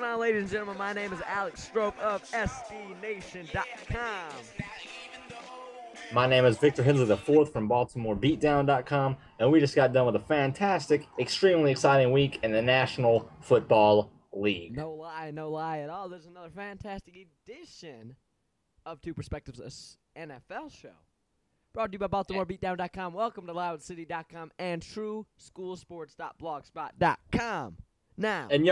on, ladies and gentlemen? My name is Alex Strope of SBNation.com. My name is Victor Hensley IV from BaltimoreBeatdown.com, and we just got done with a fantastic, extremely exciting week in the National Football League. No lie at all. There's another fantastic edition of Two Perspectives, NFL show. Brought to you by BaltimoreBeatdown.com. Welcome to LoudCity.com and TrueSchoolSports.blogspot.com. Now. And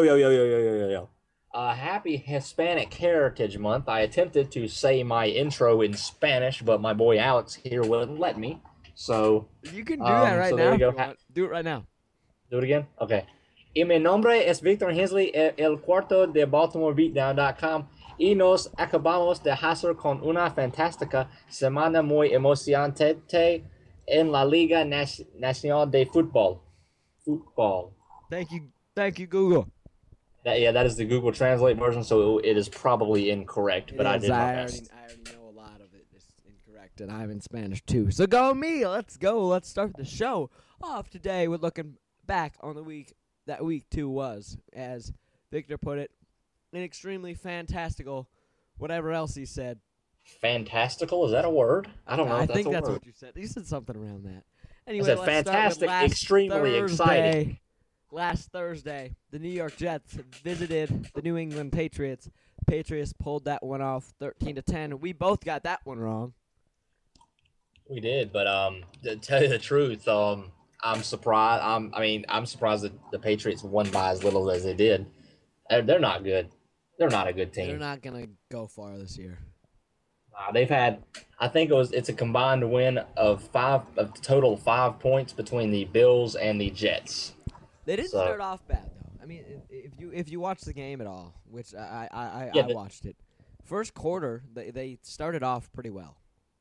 happy Hispanic Heritage Month. I attempted to say my intro in Spanish, but my boy Alex here wouldn't let me. So you can do that right now. There you go. Do it right now. Do it again? Okay. Y mi nombre es Victor Hensley, el cuarto de BaltimoreBeatdown.com, y nos acabamos de hacer con una fantástica semana muy emocionante en la Liga Nacional de Fútbol. Thank you, Google. That is the Google Translate version, so it is probably incorrect. But I did my best. I already know a lot of it is incorrect, and I'm in Spanish too. So go me. Let's go. Let's start the show off today. We're looking back on the week that week 2 was, as Victor put it, an extremely fantastical, whatever else he said. Fantastical? Is that a word? I don't know. I think that's what you said. You said something around that. Anyway, I said fantastic, extremely exciting. Last Thursday, the New York Jets visited the New England Patriots. Patriots pulled that one off 13-10. We both got that one wrong. We did, but to tell you the truth, I'm surprised. I'm surprised that the Patriots won by as little as they did. They're not good. They're not a good team. They're not gonna go far this year. They've had, I think it's a combined win of total 5 points between the Bills and the Jets. They didn't start off bad though. I mean, if you watch the game at all, which I watched it, first quarter they started off pretty well.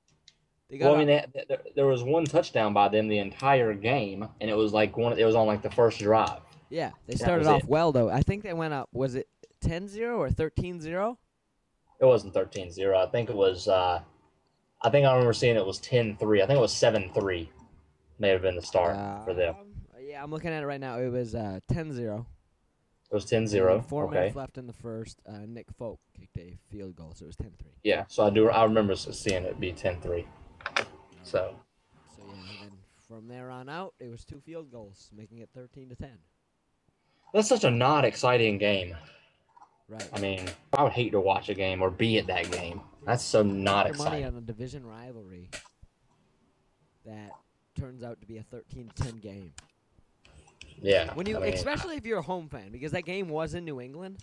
There was one touchdown by them the entire game, and it was like it was on like the first drive. Yeah, they started off well though. I think they went up. Was it 10-0 or 13-0? It wasn't 13-0. I think it was. I think I remember seeing it was 10-3. I think it was 7-3. May have been the start for them. Yeah, I'm looking at it right now. It was 10-0. It was 10-0. 4 minutes left in the first. Nick Folk kicked a field goal, so it was 10-3. Yeah, so I remember seeing it be 10-3. So yeah, and then from there on out, it was 2 field goals, making it 13-10. That's such a not exciting game. Right. I mean, I would hate to watch a game or be at that game. That's so not exciting. Money on a division rivalry that turns out to be a 13-10 game. Yeah. Especially if you're a home fan, because that game was in New England.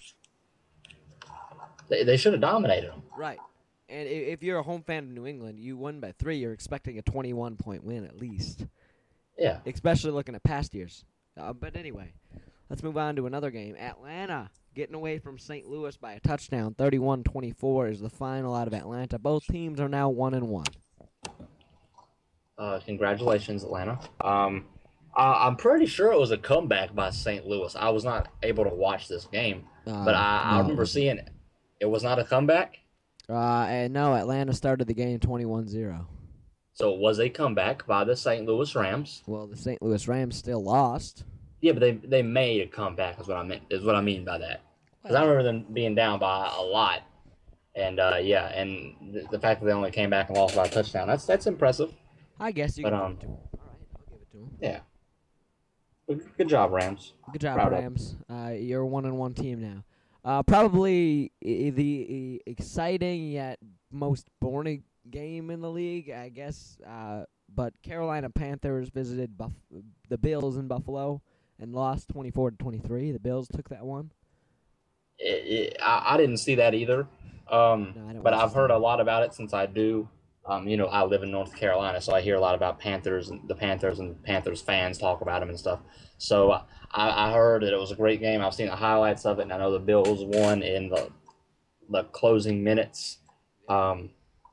They should have dominated them. Right. And if you're a home fan of New England, you won by 3, you're expecting a 21-point win at least. Yeah. Especially looking at past years. But anyway, let's move on to another game. Atlanta getting away from St. Louis by a touchdown. 31-24 is the final out of Atlanta. Both teams are now 1-1. Congratulations, Atlanta. I'm pretty sure it was a comeback by St. Louis. I was not able to watch this game, but I remember seeing it. It was not a comeback? And no, Atlanta started the game 21-0. So it was a comeback by the St. Louis Rams. Well, the St. Louis Rams still lost. Yeah, but they made a comeback is what I mean by that. Because I remember them being down by a lot. And, and the fact that they only came back and lost by a touchdown, that's impressive. I guess you can give it to them. All right, I'll give it to them. Yeah. Good job, Rams. Good job, Rams. You're a 1-1 team now. Probably the exciting yet most boring game in the league, I guess. But Carolina Panthers visited the Bills in Buffalo and lost 24-23. The Bills took that one. I didn't see that either. But I've heard a lot about it since I do. I live in North Carolina, so I hear a lot about Panthers and Panthers fans talk about them and stuff. So I heard that it was a great game. I've seen the highlights of it, and I know the Bills won in the closing minutes. I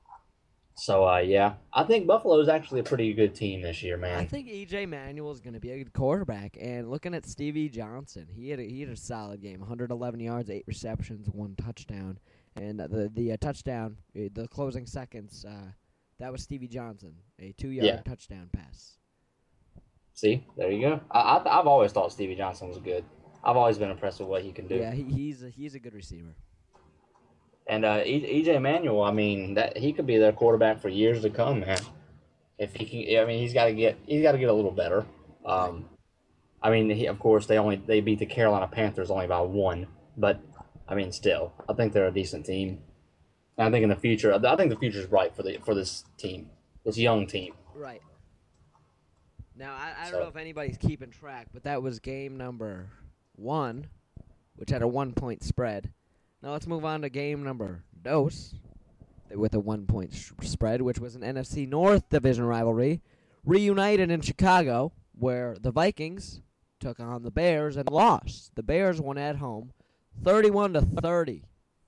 think Buffalo is actually a pretty good team this year, man. I think E.J. Manuel is going to be a good quarterback. And looking at Stevie Johnson, he had a solid game, 111 yards, 8 receptions, 1 touchdown. And the touchdown, the closing seconds, that was Stevie Johnson, a 2-yard touchdown pass. See, there you go. I've always thought Stevie Johnson was good. I've always been impressed with what he can do. Yeah, he's a good receiver. And EJ Manuel, I mean, that he could be their quarterback for years to come, man. If he can, I mean, he's got to get a little better. I mean, of course, they beat the Carolina Panthers only by 1, but I mean, still, I think they're a decent team. And I think in the future, I think the future is bright for this team, this young team. Right. Now, I don't know if anybody's keeping track, but that was game number 1, which had a 1-point spread. Now let's move on to game number 2, with a 1-point spread, which was an NFC North division rivalry, reunited in Chicago, where the Vikings took on the Bears and lost. The Bears won at home, 31-30.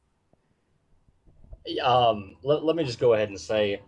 Let me just go ahead and say,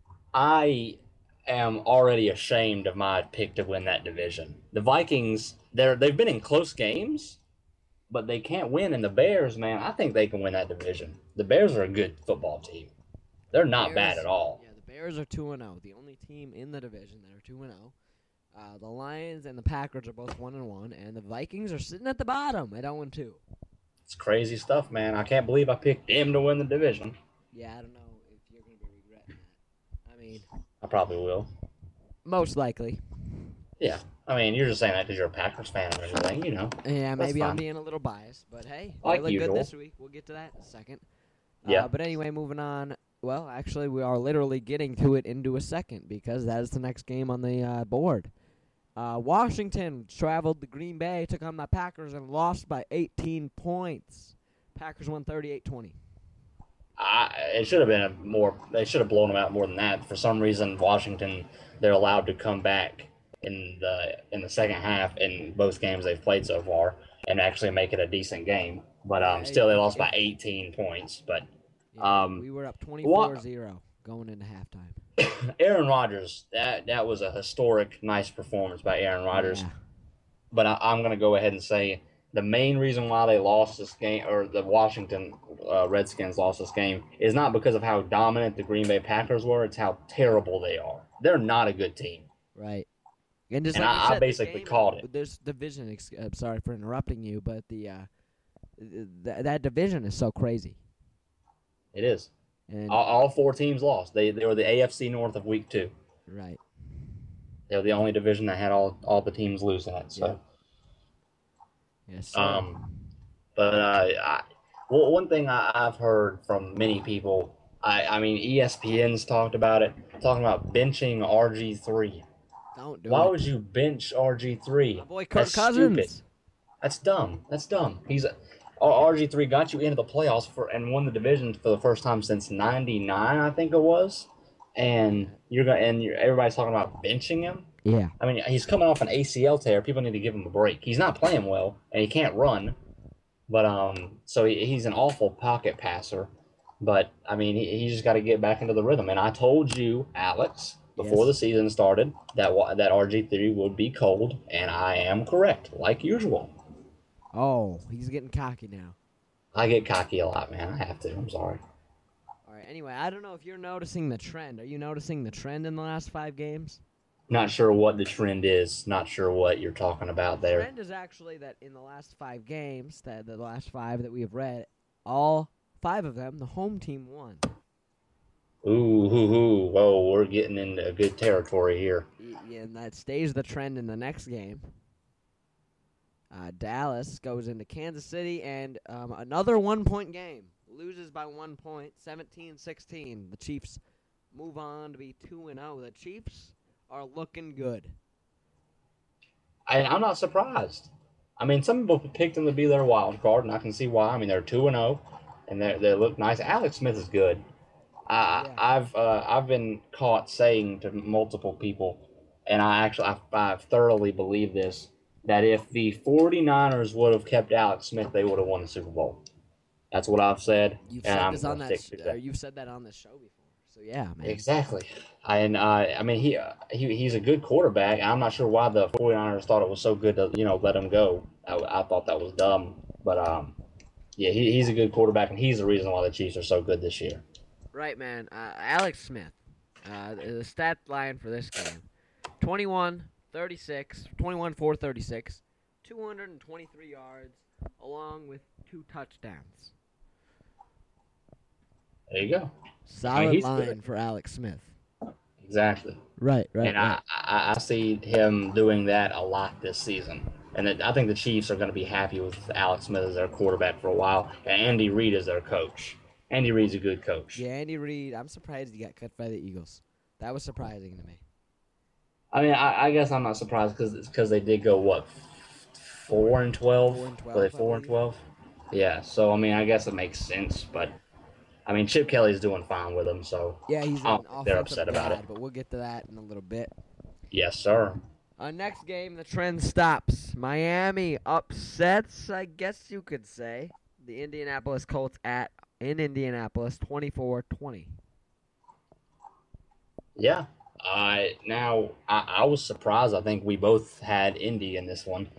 I am already ashamed of my pick to win that division. The Vikings, they've been in close games, but they can't win. And the Bears, man, I think they can win that division. The Bears are a good football team. They're not bad at all. Yeah, the Bears are 2-0, the only team in the division that are 2-0. The Lions and the Packers are both 1-1, and the Vikings are sitting at the bottom at 0-2. It's crazy stuff, man. I can't believe I picked them to win the division. Yeah, I don't know if you're going to be regretting that. I mean, I probably will. Most likely. Yeah. I mean, you're just saying that because you're a Packers fan or anything, you know. Yeah, maybe I'm being a little biased, but hey, like they look usual. good this week. We'll get to that in a second. Yeah. But anyway, moving on. Well, actually, we are literally getting to it into a second because that is the next game on the board. Washington traveled to Green Bay, took on the Packers, and lost by 18 points. Packers won 38-20. It should have been they should have blown them out more than that. For some reason, Washington, they're allowed to come back in the second half in both games they've played so far and actually make it a decent game. But still, they lost by 18 points. But we were up 24-0 going into halftime. Aaron Rodgers, that was a historic, nice performance by Aaron Rodgers. Yeah. But I'm going to go ahead and say the main reason why they lost this game, or the Washington Redskins lost this game, is not because of how dominant the Green Bay Packers were. It's how terrible they are. They're not a good team. Right. And just like you said, I basically called it. This division, sorry for interrupting you, but that division is so crazy. It is. And all 4 teams lost. They were the AFC North of Week 2. Right. They were the only division that had all the teams losing it. So. Yeah. Yes. Sir. But one thing I've heard from many people, I mean, ESPN's talking about benching RG3. Don't do Why it. would you bench RG3? My boy Kirk Cousins. Stupid. That's dumb. RG3 got you into the playoffs and won the division for the first time since '99, I think it was. And everybody's talking about benching him. Yeah. I mean, he's coming off an ACL tear. People need to give him a break. He's not playing well, and he can't run. But so he's an awful pocket passer. But I mean, he just got to get back into the rhythm. And I told you, Alex, before the season started, that RG3 would be cold, and I am correct, like usual. Oh, he's getting cocky now. I get cocky a lot, man. I have to. I'm sorry. All right. Anyway, I don't know if you're noticing the trend. Are you noticing the trend in the last 5 games? Not sure what the trend is. Not sure what you're talking about there. The trend is actually that in the last 5 games, the last 5 that we have read, all 5 of them, the home team won. Ooh. Whoa, we're getting into good territory here. Yeah, and that stays the trend in the next game. Dallas goes into Kansas City, and another 1-point game. Loses by 1 point, 17-16. The Chiefs move on to be 2-0. The Chiefs are looking good. I'm not surprised. I mean, some people picked them to be their wild card, and I can see why. I mean, they're 2-0, and they look nice. Alex Smith is good. I've been caught saying to multiple people, and I thoroughly believe this, that if the 49ers would have kept Alex Smith, they would have won the Super Bowl. That's what I've said. You've said this on that. You've said that on the show before. So yeah, man. Exactly. And I mean, he's a good quarterback. I'm not sure why the 49ers thought it was so good to let him go. I thought that was dumb. But yeah, he's a good quarterback, and he's the reason why the Chiefs are so good this year. Right, man. Alex Smith, the stat line for this game: 21 for 36, 2 223 yards, along with 2 touchdowns. There you go. Solid line for Alex Smith. Exactly. Right. And right. I see him doing that a lot this season. And I think the Chiefs are going to be happy with Alex Smith as their quarterback for a while, and Andy Reid as their coach. Andy Reid's a good coach. Yeah, Andy Reid. I'm surprised he got cut by the Eagles. That was surprising to me. I mean, I guess I'm not surprised because they did go, what, 4-12? Were they 4-12? Yeah, so, I mean, I guess it makes sense, but, I mean, Chip Kelly's doing fine with them, so yeah, he's they're upset about it. But we'll get to that in a little bit. Yes, sir. Next game, the trend stops. Miami upsets, I guess you could say, the Indianapolis Colts in Indianapolis, 24-20. Yeah. Now, I was surprised. I think we both had Indy in this one.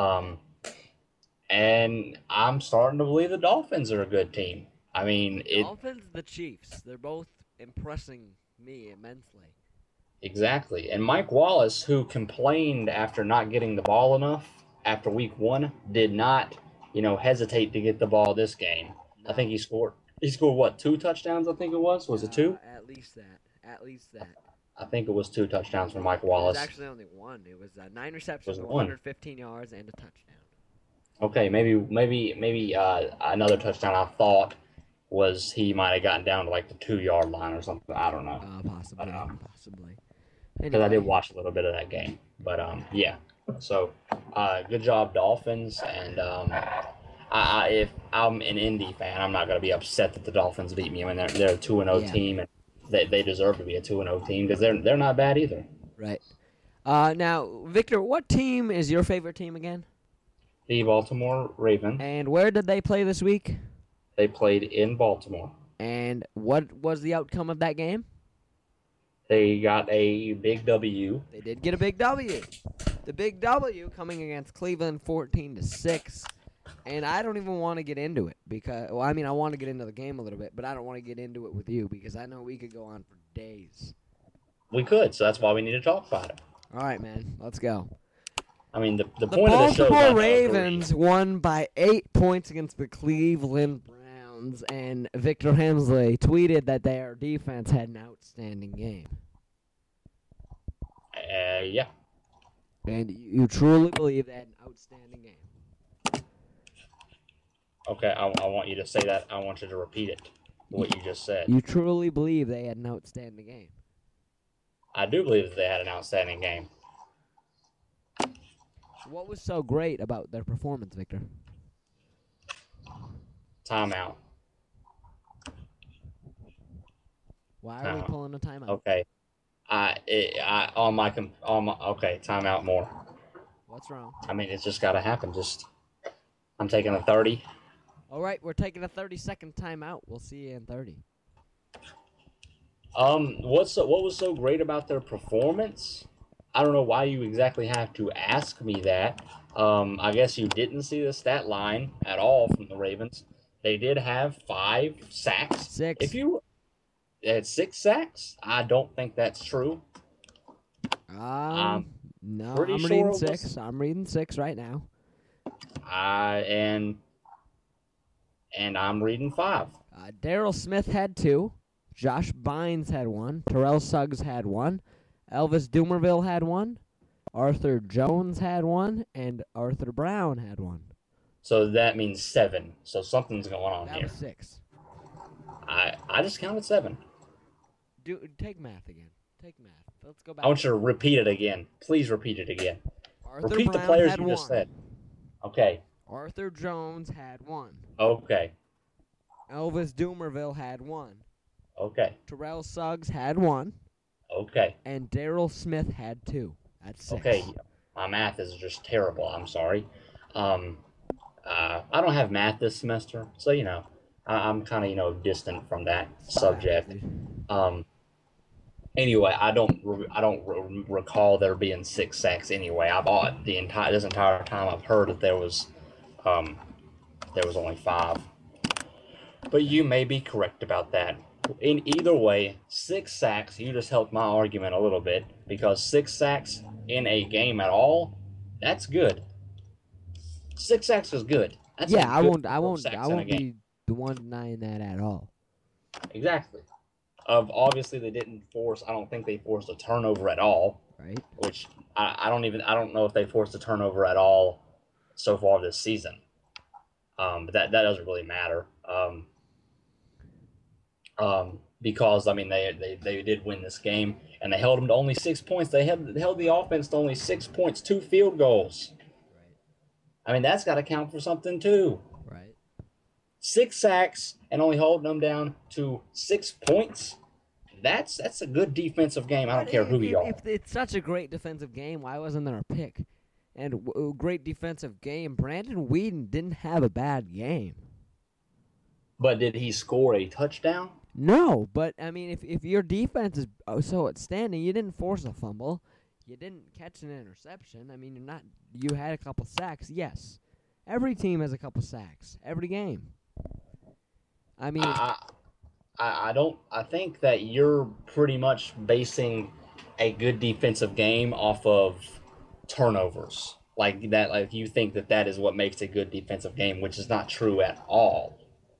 And I'm starting to believe the Dolphins are a good team. I mean, Dolphins, the Chiefs, they're both impressing me immensely. Exactly. And Mike Wallace, who complained after not getting the ball enough after week 1, did not, hesitate to get the ball this game. No. I think he scored what, 2 touchdowns, I think it was? Was it 2? At least that. I think it was 2 touchdowns for Mike Wallace. It was actually only 1. It was 9 receptions, 115 yards, and a touchdown. Okay, maybe another touchdown I thought was he might have gotten down to like the 2-yard line or something. I don't know. Possibly. Because I did watch a little bit of that game. But, yeah. So, good job, Dolphins. And if I'm an Indy fan, I'm not going to be upset that the Dolphins beat me. I mean, they're a 2-0 team, and they deserve to be a 2-0 team because they're not bad either. Right. Now, Victor, what team is your favorite team again? The Baltimore Ravens. And where did they play this week? They played in Baltimore. And what was the outcome of that game? They got a big W. They did get a big W. The big W coming against Cleveland 14-6. And I don't even want to get into it because, I want to get into the game a little bit, but I don't want to get into it with you because I know we could go on for days. We could, so that's why we need to talk about it. All right, man. Let's go. I mean, the point of the show. The Baltimore Ravens won by 8 points against the Cleveland Browns, and Victor Hemsley tweeted that their defense had an outstanding game. Yeah. And you truly believe they had an outstanding game? Okay, I want you to say that. I want you to repeat it, what you just said. You truly believe they had an outstanding game? I do believe that they had an outstanding game. What was so great about their performance, Victor? Timeout. Why are we pulling a timeout? Okay. Okay, timeout more. What's wrong? I mean, it's just got to happen. I'm taking a 30. All right, we're taking a 30-second timeout. We'll see you in 30. What was so great about their performance? I don't know why you exactly have to ask me that. I guess you didn't see the stat line at all from the Ravens. They did have 5 sacks. 6. They had 6 sacks? I don't think that's true. No, I'm reading 6. I'm reading 6 right now. And I'm reading 5. Daryl Smith had 2. Josh Bynes had 1. Terrell Suggs had 1. Elvis Dumerville had 1. Arthur Jones had 1. And Arthur Brown had 1. So that means 7. So something's going on here. That was 6. I just counted 7. Take math again. Take math. Let's go back. I want you to repeat it again. Please repeat it again. Repeat the players you just said. Okay. Arthur Jones had 1. Okay. Elvis Dumerville had 1. Okay. Terrell Suggs had 1. Okay. And Daryl Smith had 2. That's 6. Okay. My math is just terrible. I'm sorry. I don't have math this semester, so I'm kind of distant from that subject. Anyway, I don't recall there being 6 sacks. Anyway, this entire time I've heard that there was only 5. But you may be correct about that. In either way, 6 sacks. You just helped my argument a little bit because 6 sacks in a game at all, that's good. 6 sacks is good. That's yeah, a good I sacks in a won't game. be the one denying that at all. Exactly. Obviously they didn't force. I don't think they forced a turnover at all. Right. Which I don't know if they forced a turnover at all so far this season. But that doesn't really matter. Because I mean they did win this game and they held them to only 6 points. They held the offense to only 6 points, 2 field goals. Right. I mean that's got to count for something too. Right. 6 sacks and only holding them down to 6 points. That's a good defensive game. I don't care who you are. If it's such a great defensive game, why wasn't there a pick? And great defensive game. Brandon Weeden didn't have a bad game. But did he score a touchdown? No, but I mean, if your defense is so outstanding, you didn't force a fumble, you didn't catch an interception. I mean, you had a couple sacks. Yes, every team has a couple sacks every game. I mean, I think that you're pretty much basing a good defensive game off of turnovers. Like that, like you think that is what makes a good defensive game, which is not true at all.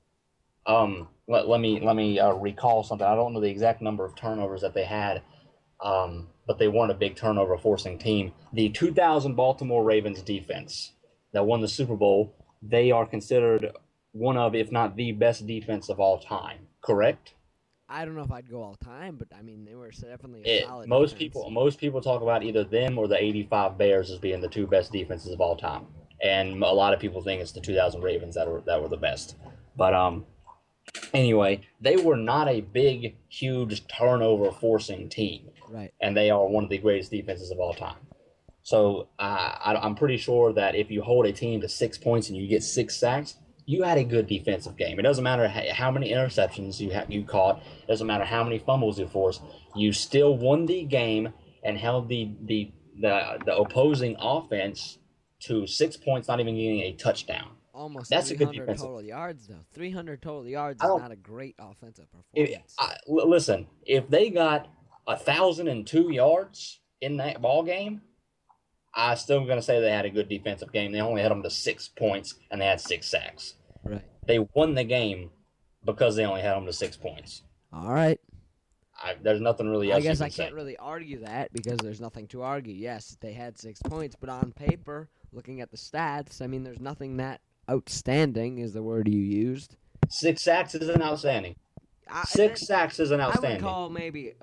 Let me recall something. I don't know the exact number of turnovers that they had, but they weren't a big turnover forcing team. The 2000 Baltimore Ravens defense that won the Super Bowl, they are considered one of, if not the best defense of all time. Correct? I don't know if I'd go all time, but I mean they were definitely a solid most defense. Most people talk about either them or the '85 Bears as being the two best defenses of all time, and a lot of people think it's the 2000 Ravens that were the best. But anyway, they were not a big, huge turnover forcing team, right? And they are one of the greatest defenses of all time. So I'm pretty sure that if you hold a team to 6 points and you get 6 sacks, you had a good defensive game. It doesn't matter how many interceptions you caught. It doesn't matter how many fumbles you forced. You still won the game and held the opposing offense to 6 points, not even getting a touchdown. Almost that's 300 total yards, though. 300 total yards is not a great offensive performance. Listen, if they got 1,002 yards in that ball game, I'm still going to say they had a good defensive game. They only had them to 6 points, and they had 6 sacks. Right. They won the game because they only had them to 6 points. All right. There's nothing really else. I guess I can't really argue that because there's nothing to argue. Yes, they had 6 points, but on paper, looking at the stats, I mean, there's nothing that outstanding is the word you used. 6 sacks isn't outstanding. 6 sacks isn't outstanding. I would call maybe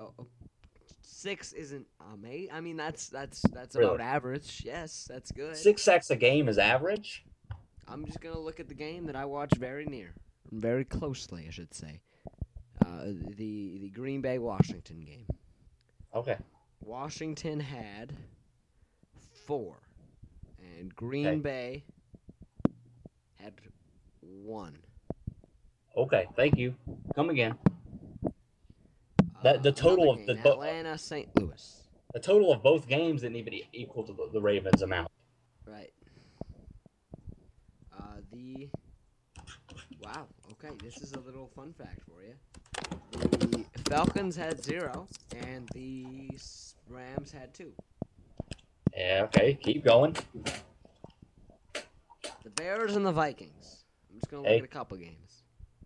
6 isn't amazing. I mean, that's really? about average. Yes, that's good. 6 sacks a game is average? I'm just going to look at the game that I watched very closely, I should say. The Green Bay Washington game. Okay. Washington had 4, and Green Bay had 1. Okay, thank you. Come again. The total of the Atlanta, St. Louis. The total of both games didn't even equal to the Ravens amount. Right. Wow. Okay, this is a little fun fact for you. The Falcons had 0, and the Rams had 2. Yeah. Okay. Keep going. The Bears and the Vikings. I'm just gonna look at a couple games.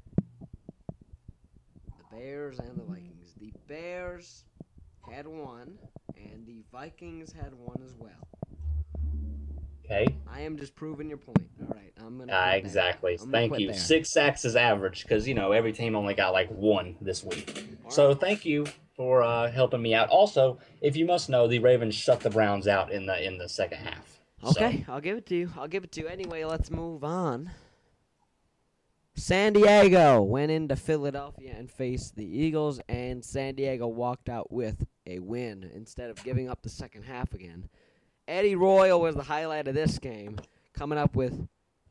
The Bears and the Vikings. The Bears had 1, and the Vikings had 1 as well. Okay. I am just proving your point. All right, I'm gonna. Exactly. Thank you. 6 sacks is average because every team only got like 1 this week. So thank you for helping me out. Also, if you must know, the Ravens shut the Browns out in the second half. Okay, so. I'll give it to you. Anyway, let's move on. San Diego went into Philadelphia and faced the Eagles, and San Diego walked out with a win instead of giving up the second half again. Eddie Royal was the highlight of this game, coming up with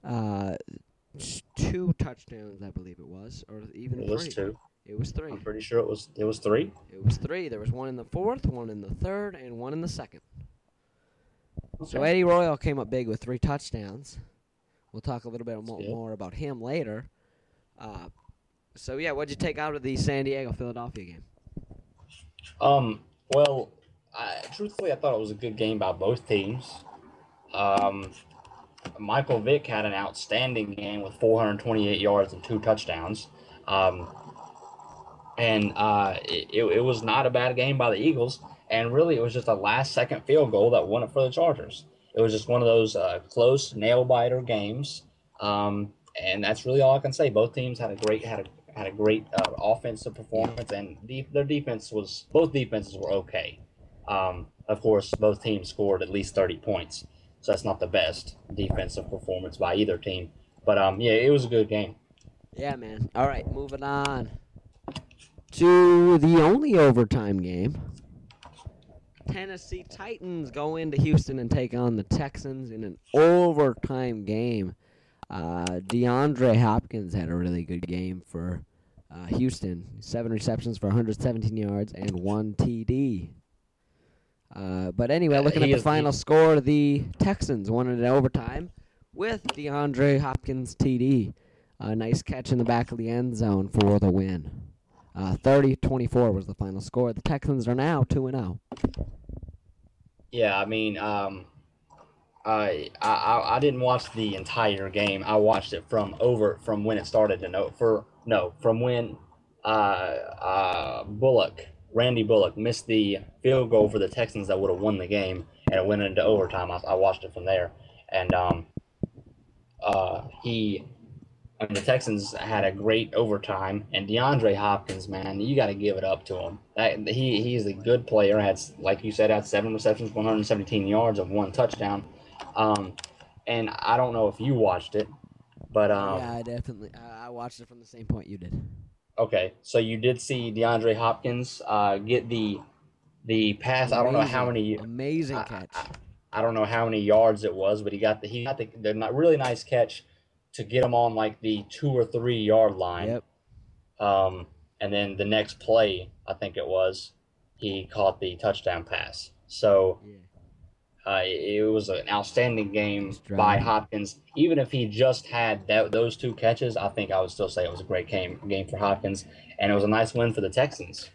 2 touchdowns, I believe it was, or even 3. It was 2. It was 3. I'm pretty sure it was 3. It was 3. There was 1 in the 4th, 1 in the 3rd, and 1 in the 2nd. Okay. So Eddie Royal came up big with 3 touchdowns. We'll talk a little bit more about him later. So yeah, what'd you take out of the San Diego-Philadelphia game? Well, truthfully, I thought it was a good game by both teams. Michael Vick had an outstanding game with 428 yards and 2 touchdowns. It was not a bad game by the Eagles. And really, it was just a last-second field goal that won it for the Chargers. It was just one of those close nail-biter games. And that's really all I can say. Both teams had a great offensive performance, and both defenses were okay. Of course, both teams scored at least 30 points, so that's not the best defensive performance by either team. But yeah, it was a good game. Yeah, man. All right, moving on to the only overtime game. Tennessee Titans go into Houston and take on the Texans in an overtime game. DeAndre Hopkins had a really good game for Houston. 7 receptions for 117 yards and 1 TD. But anyway, looking at the final score, the Texans won it in overtime with DeAndre Hopkins TD. A nice catch in the back of the end zone for the win. 30-24 was the final score. The Texans are now 2-0. Yeah, I mean, I didn't watch the entire game. I watched it from when it started from when Randy Bullock missed the field goal for the Texans that would have won the game, and it went into overtime. I watched it from there, and the Texans had a great overtime, and DeAndre Hopkins, man, you got to give it up to him. He's a good player. Like you said, had 7 receptions, 117 yards, of 1 touchdown. And I don't know if you watched it, but yeah, I definitely I watched it from the same point you did. Okay, so you did see DeAndre Hopkins get the pass. Amazing, I don't know how many amazing catch. I don't know how many yards it was, but he got the really nice catch to get him on like the 2 or 3 yard line. Yep. And then the next play, I think it was, he caught the touchdown pass. So it was an outstanding game by Hopkins. Even if he just had those 2 catches, I think I would still say it was a great game for Hopkins, and it was a nice win for the Texans.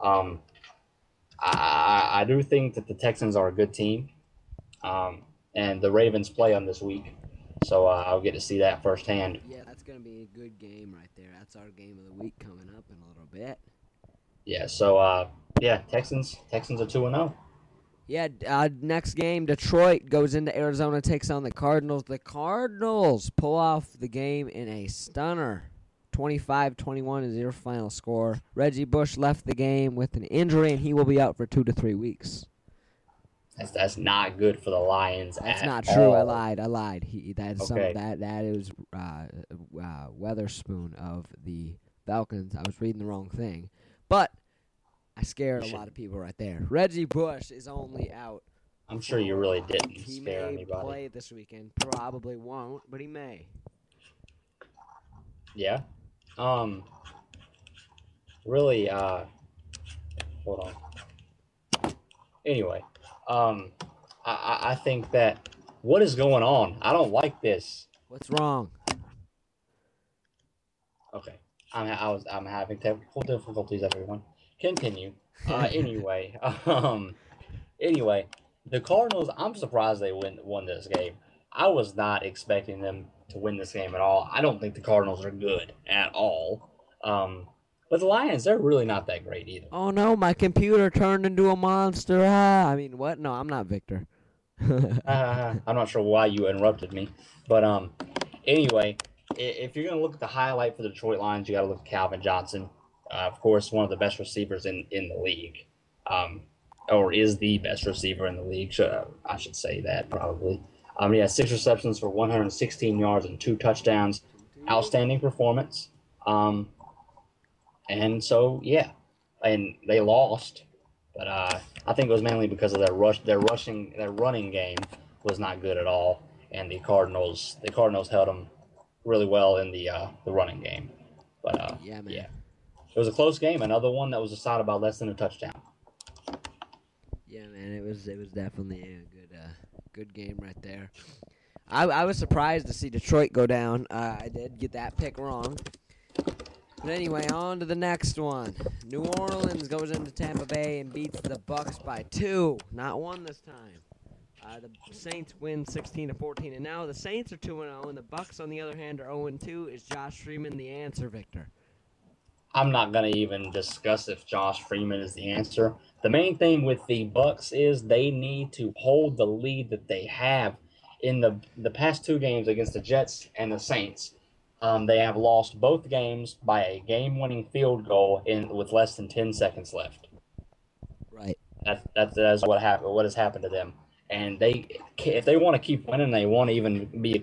I do think that the Texans are a good team, and the Ravens play them this week. So I'll get to see that firsthand. Yeah, that's going to be a good game right there. That's our game of the week coming up in a little bit. Yeah, so, Texans are 2-0. Yeah, next game, Detroit goes into Arizona, takes on the Cardinals. The Cardinals pull off the game in a stunner. 25-21 is your final score. Reggie Bush left the game with an injury, and he will be out for 2 to 3 weeks. That's not good for the Lions. That's not true. All. I lied. That is Weatherspoon of the Falcons. I was reading the wrong thing, but I scared a lot of people right there. Reggie Bush is only out. I'm sure you really didn't He scare anybody. may play this weekend. Probably won't, but he may. Yeah. Really. Hold on. Anyway. I think that what is going on? I don't like this. What's wrong? Okay, I'm having technical difficulties. Everyone, continue. Anyway, the Cardinals. I'm surprised they won this game. I was not expecting them to win this game at all. I don't think the Cardinals are good at all. But the Lions, they're really not that great either. Oh, no, my computer turned into a monster. I mean, what? No, I'm not Victor. I'm not sure why you interrupted me. But anyway, if you're going to look at the highlight for the Detroit Lions, you got to look at Calvin Johnson. Of course, one of the best receivers in the league. Or is the best receiver in the league. I should say that probably. He has 6 receptions for 116 yards and 2 touchdowns. Outstanding performance. And so, yeah, and they lost, but I think it was mainly because of their running game was not good at all, and the Cardinals held them really well in the running game. But yeah, man. Yeah, it was a close game. Another one that was decided by less than a touchdown. Yeah, man, it was definitely a good game right there. I was surprised to see Detroit go down. I did get that pick wrong. But anyway, on to the next one. New Orleans goes into Tampa Bay and beats the Bucs by 2. Not 1 this time. The Saints win 16-14, and now the Saints are 2-0, and the Bucs, on the other hand, are 0-2. Is Josh Freeman the answer, Victor? I'm not going to even discuss if Josh Freeman is the answer. The main thing with the Bucs is they need to hold the lead that they have in the past 2 games against the Jets and the Saints. They have lost both games by a game-winning field goal with less than 10 seconds left. Right. That's what happened. What has happened to them? And if they want to keep winning, they want to even be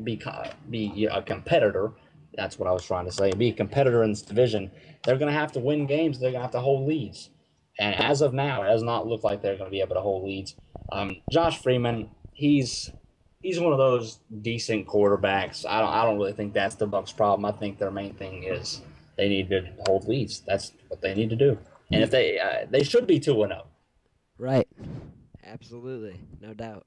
a competitor. That's what I was trying to say. Be a competitor in this division. They're going to have to win games. They're going to have to hold leads. And as of now, it does not look like they're going to be able to hold leads. Josh Freeman, he's one of those decent quarterbacks. I don't really think that's the Bucs' problem. I think their main thing is they need to hold leads. That's what they need to do. And if they should be 2-0. Right. Absolutely, no doubt.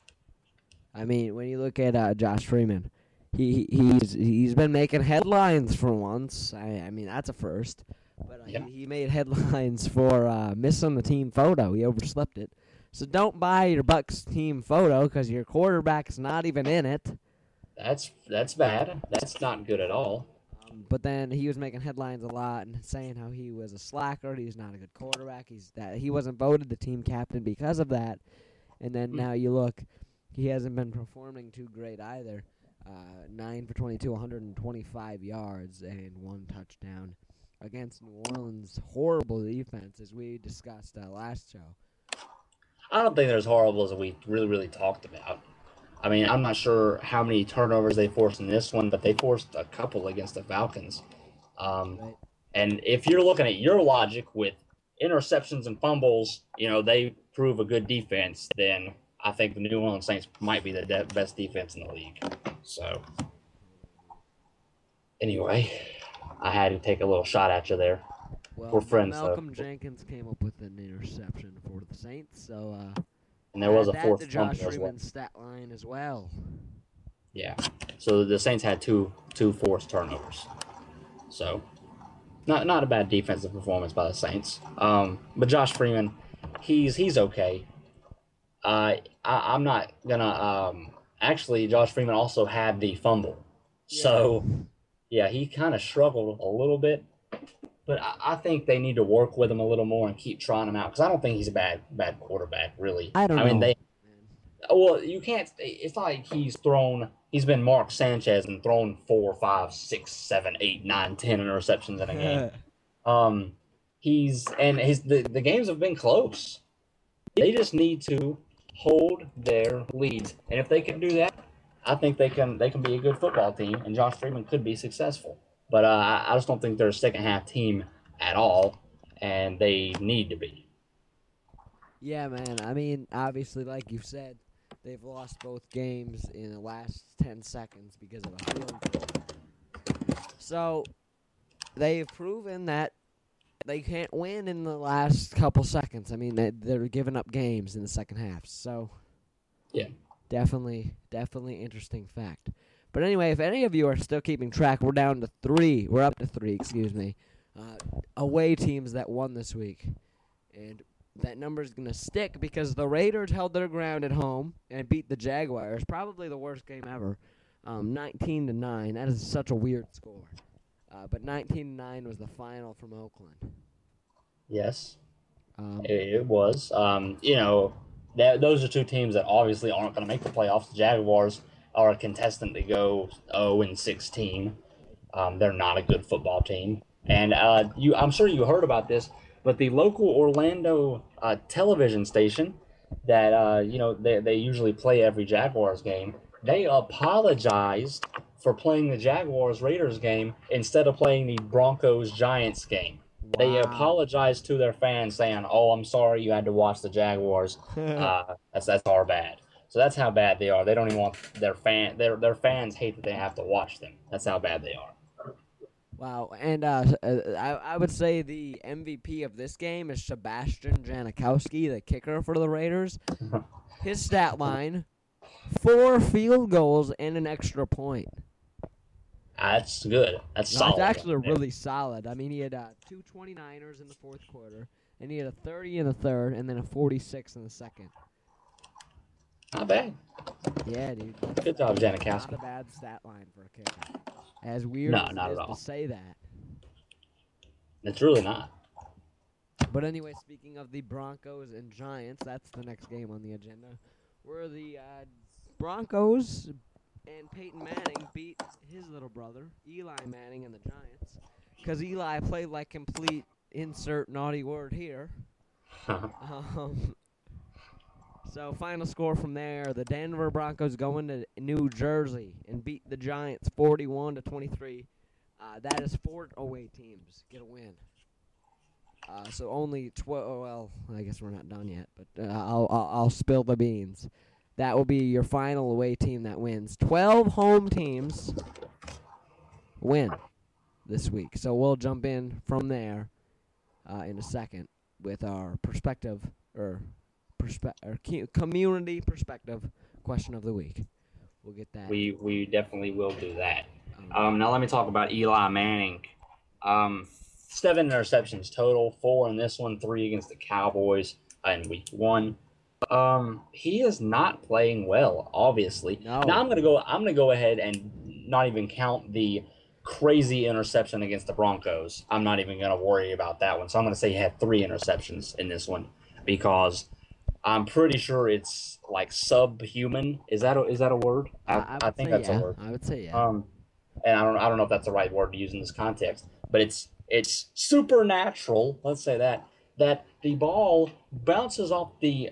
I mean, when you look at Josh Freeman, he's been making headlines for once. I mean, that's a first. But he made headlines for missing the team photo. He overslept it. So don't buy your Bucs team photo because your quarterback's not even in it. That's bad. That's not good at all. But then he was making headlines a lot and saying how he was a slacker. He's not a good quarterback. He wasn't voted the team captain because of that. And then now you look, he hasn't been performing too great either. 9 for 22, 125 yards, and 1 touchdown against New Orleans' horrible defense, as we discussed last show. I don't think they're as horrible as we really talked about. I mean, I'm not sure how many turnovers they forced in this one, but they forced a couple against the Falcons. Right. And if you're looking at your logic with interceptions and fumbles, they prove a good defense, then I think the New Orleans Saints might be the best defense in the league. So, anyway, I had to take a little shot at you there. Well, we're friends. Malcolm Jenkins came up with an interception for the Saints, so and there was a fourth to Josh Freeman's stat line as well. Yeah, so the Saints had two forced turnovers. So, not a bad defensive performance by the Saints. But Josh Freeman, he's okay. I'm not gonna. Actually, Josh Freeman also had the fumble, so yeah, he kind of struggled a little bit. But I think they need to work with him a little more and keep trying him out because I don't think he's a bad quarterback, really. I don't know. Well, you can't. It's not like he's been Mark Sanchez and thrown 4, 5, 6, 7, 8, 9, 10 interceptions in a game. The games have been close. They just need to hold their leads, and if they can do that, I think they can be a good football team, and Josh Freeman could be successful. But I just don't think they're a second-half team at all, and they need to be. Yeah, man. I mean, obviously, like you said, they've lost both games in the last 10 seconds because of a field goal. So they've proven that they can't win in the last couple seconds. I mean, they're giving up games in the second half. So, yeah, definitely interesting fact. But anyway, if any of you are still keeping track, we're down to 3. We're up to 3, excuse me. Away teams that won this week. And that number is going to stick because the Raiders held their ground at home and beat the Jaguars. Probably the worst game ever. 19-9. That is such a weird score. But 19-9 was the final from Oakland. Yes, it was. Those are 2 teams that obviously aren't going to make the playoffs. The Jaguars are a contestant to go 0-16. They're not a good football team. And I'm sure you heard about this, but the local Orlando television station that they usually play every Jaguars game, they apologized for playing the Jaguars-Raiders game instead of playing the Broncos-Giants game. Wow. They apologized to their fans saying, "Oh, I'm sorry you had to watch the Jaguars. That's our bad." So that's how bad they are. They don't even want their fans hate that they have to watch them. That's how bad they are. Wow, and I would say the MVP of this game is Sebastian Janikowski, the kicker for the Raiders. His stat line, 4 field goals and an extra point. That's good. That's solid. It's actually really solid. I mean, he had 2 29ers in the fourth quarter, and he had a 30 in the third, and then a 46 in the second. Not bad. Yeah, dude. Good job, Janikowski. Not a bad stat line for a kicker. As weird No, as not it is at all. to say that. It's really not. But anyway, speaking of the Broncos and Giants, that's the next game on the agenda. Where the Broncos and Peyton Manning beat his little brother, Eli Manning, and the Giants. Because Eli played like complete insert naughty word here. So final score from there, the Denver Broncos go into New Jersey and beat the Giants 41-23. That is 4 away teams get a win. So only 12. Well, I guess we're not done yet, but I'll spill the beans. That will be your final away team that wins. 12 home teams win this week. So we'll jump in from there in a second with our community perspective question of the week. We'll get that. We definitely will do that. Now let me talk about Eli Manning. 7 interceptions total, 4 in this one, 3 against the Cowboys in week 1. He is not playing well, obviously. No. Now I'm gonna go ahead and not even count the crazy interception against the Broncos. I'm not even gonna worry about that one. So I'm gonna say he had 3 interceptions in this one because I'm pretty sure it's like subhuman. Is that a word? I think that's a word. I would say yeah. And I don't know if that's the right word to use in this context, but it's supernatural. Let's say that the ball bounces off the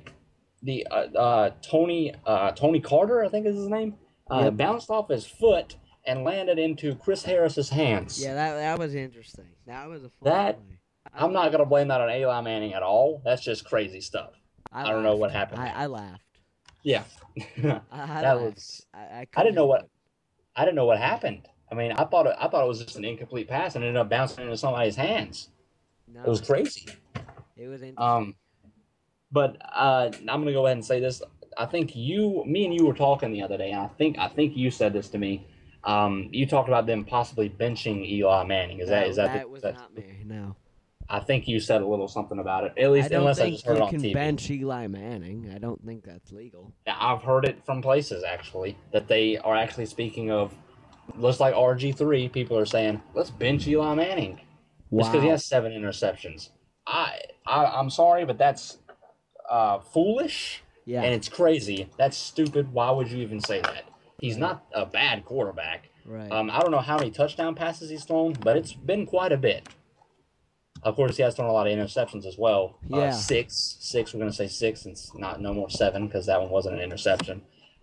Tony Carter, I think is his name. Yep. Bounced off his foot and landed into Chris Harris's hands. Yeah, that was interesting. That was a fun play. I'm not gonna blame that on Eli Manning at all. That's just crazy stuff. I don't know what happened. I laughed. Yeah, I didn't know what happened. I mean, I thought it was just an incomplete pass and ended up bouncing into somebody's hands. No, it was crazy. It was interesting. But I'm gonna go ahead and say this. I think me and you were talking the other day, and I think you said this to me. You talked about them possibly benching Eli Manning. That was not me? No. I think you said a little something about it. At least, unless I just heard it on TV. I don't think you can bench Eli Manning. I don't think that's legal. I've heard it from places actually that they are actually speaking of. Looks like RG3. People are saying, let's bench Eli Manning. Wow. Just because he has 7 interceptions. I'm sorry, but that's foolish. Yeah. And it's crazy. That's stupid. Why would you even say that? He's not a bad quarterback. Right. I don't know how many touchdown passes he's thrown, but it's been quite a bit. Of course, he has thrown a lot of interceptions as well. Yeah. 6. We're going to say 6 and no more 7 because that one wasn't an interception.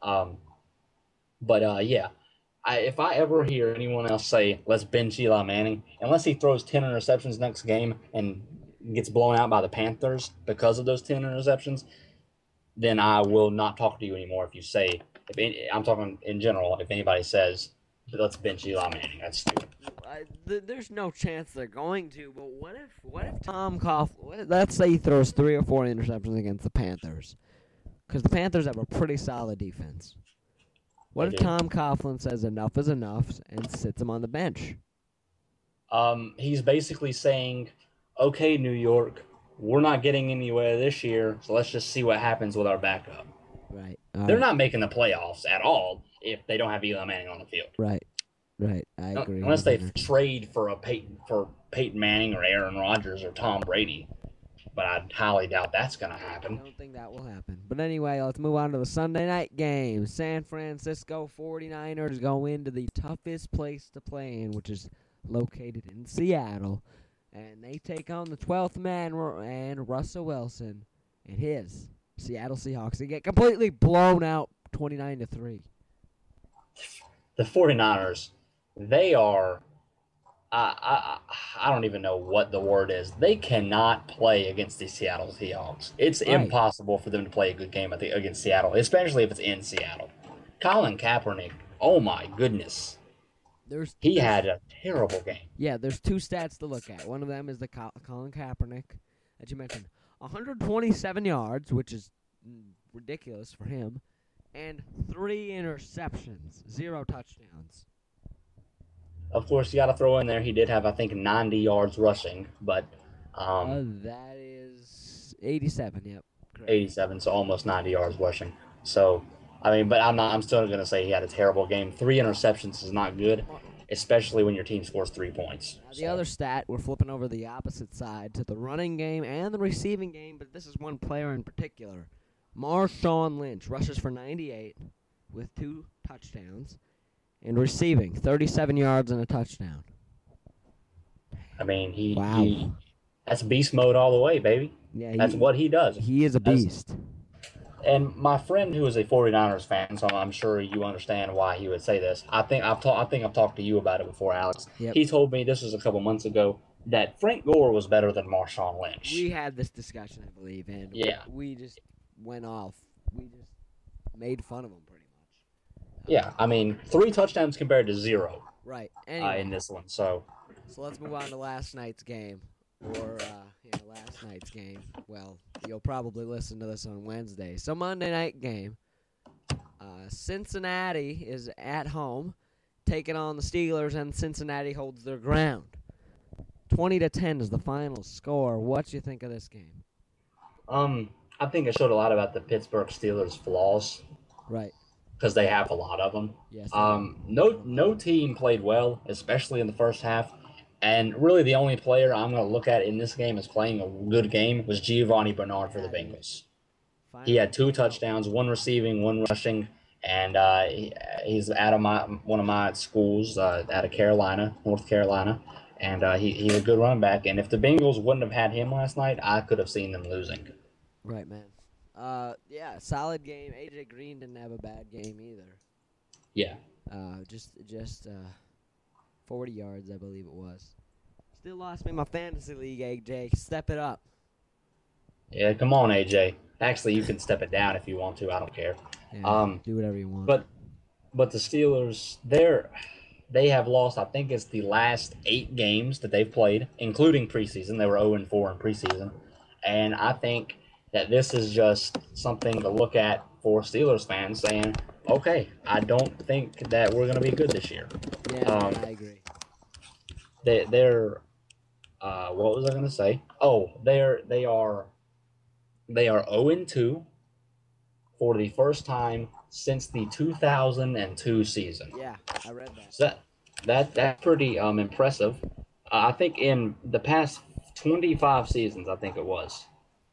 Yeah. If I ever hear anyone else say, let's bench Eli Manning, unless he throws 10 interceptions next game and gets blown out by the Panthers because of those 10 interceptions, then I will not talk to you anymore if you say, I'm talking in general, if anybody says, let's bench Eli Manning, that's stupid. There's no chance they're going to, but what if Tom Coughlin, let's say he throws 3 or 4 interceptions against the Panthers, because the Panthers have a pretty solid defense. What if Tom Coughlin says enough is enough and sits him on the bench? He's basically saying, okay, New York, we're not getting anywhere this year, so let's just see what happens with our backup. Right. They're not making the playoffs at all if they don't have Eli Manning on the field. Right. I agree. Unless they trade for Peyton Manning or Aaron Rodgers or Tom Brady. But I highly doubt that's going to happen. I don't think that will happen. But anyway, let's move on to the Sunday night game. San Francisco 49ers go into the toughest place to play in, which is located in Seattle. And they take on the 12th man and Russell Wilson and his Seattle Seahawks. They get completely blown out 29-3. The 49ers, they are... I don't even know what the word is. They cannot play against the Seattle Seahawks. It's impossible for them to play a good game against Seattle, especially if it's in Seattle. Colin Kaepernick, oh my goodness. He had a terrible game. Yeah, there's 2 stats to look at. One of them is the Colin Kaepernick that you mentioned. 127 yards, which is ridiculous for him, and 3 interceptions, 0 touchdowns. Of course, you got to throw in there, he did have, I think, 90 yards rushing, but... that is 87, yep. Correct. 87, so almost 90 yards rushing. So, I mean, but I'm still going to say he had a terrible game. 3 interceptions is not good, Well, especially when your team scores 3 points. now the So, other stat, we're flipping over the opposite side to the running game and the receiving game, but this is one player in particular. Marshawn Lynch rushes for 98 with 2 touchdowns and receiving 37 yards and a touchdown. I mean, Wow. that's beast mode all the way, baby. Yeah, That's what he does. He is a beast. And my friend who is a 49ers fan, so I'm sure you understand why he would say this. I think I've talked to you about it before, Alex. Yep. He told me this was a couple months ago that Frank Gore was better than Marshawn Lynch. We had this discussion, I believe, and yeah, we just went off. We just made fun of him pretty much. Yeah, I mean, 3 touchdowns compared to 0. Right. Anyway, in this one, so let's move on to last night's game. Or, last night's game. Well, you'll probably listen to this on Wednesday. So, Monday night game. Cincinnati is at home, taking on the Steelers, and Cincinnati holds their ground. 20-10 is the final score. What do you think of this game? I think it showed a lot about the Pittsburgh Steelers' flaws. Right. Because they have a lot of them. Yes. No team played well, especially in the first half. And really, the only player I'm going to look at in this game as playing a good game was Giovanni Bernard for the Bengals. He had 2 touchdowns, 1 receiving, 1 rushing, and he's out of one of my schools, out of Carolina, North Carolina, and he's a good running back. And if the Bengals wouldn't have had him last night, I could have seen them losing. Right, man. Solid game. AJ Green didn't have a bad game either. Yeah. Just 40 yards, I believe it was. Still lost me in my fantasy league, AJ. Step it up. Yeah, come on, AJ. Actually, you can step it down if you want to. I don't care. Yeah, do whatever you want. But the Steelers, they have lost, I think it's the last 8 games that they've played, including preseason. They were 0-4 in preseason. And I think that this is just something to look at for Steelers fans saying, okay, I don't think that we're going to be good this year. Yeah, I agree. They're what was I going to say? Oh, they are 0-2 for the first time since the 2002 season. Yeah, I read that. So that's pretty impressive. I think in the past 25 seasons, I think it was,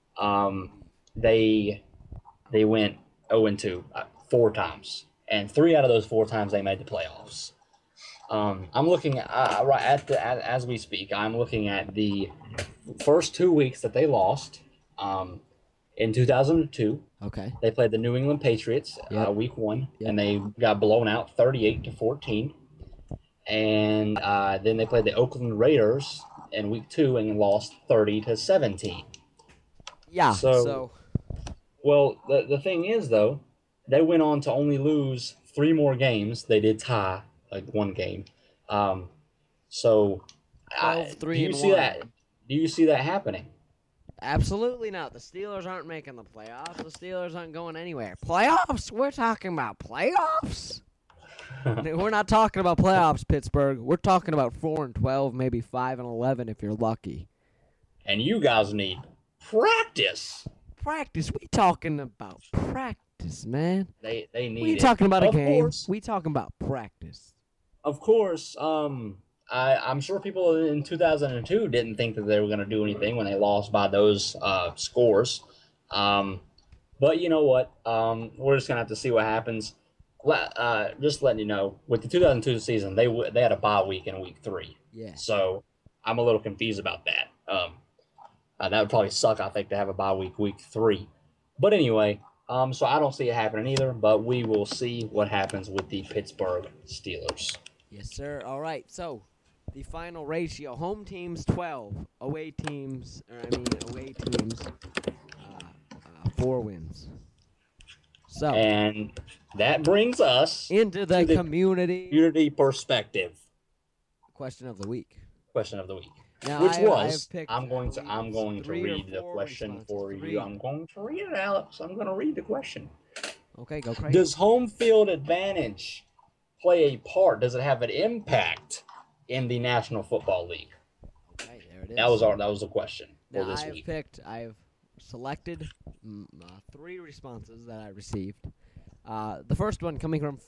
they went 0-2 4 times, and 3 out of those 4 times they made the playoffs. I'm looking as we speak. I'm looking at the first 2 weeks that they lost. In 2002, okay, they played the New England Patriots week 1, and they got blown out 38-14. And then they played the Oakland Raiders in week 2 and lost 30-17. Yeah. So well, the thing is though, they went on to only lose 3 more games. They did tie like 1 game. So 12-3 do you see that? Do you see that happening? Absolutely not. The Steelers aren't making the playoffs. The Steelers aren't going anywhere. Playoffs? We're talking about playoffs? We're not talking about playoffs, Pittsburgh. We're talking about 4-12, maybe 5-11 if you're lucky. And you guys need practice. Practice? We talking about practice, man. They need. We talking about a game. Course. We talking about practice. Of course. I'm sure people in 2002 didn't think that they were going to do anything when they lost by those scores. But you know what? We're just going to have to see what happens. Just letting you know, with the 2002 season, they had a bye week in week 3. Yeah. So I'm a little confused about that. That would probably suck, I think, to have a bye week 3. But anyway, so I don't see it happening either. But we will see what happens with the Pittsburgh Steelers. Yes, sir. All right. So the final ratio: home teams 12, away teams 4 wins. So, and that brings us into the community perspective. Question of the week. Now, I'm going to read the question for you. I'm going to read it, Alex. I'm going to read the question. Okay, go crazy. Does home field advantage play a part? Does it have an impact in the National Football League? Okay, there it is. That was the question for this week. I've selected 3 responses that I received. The first one coming from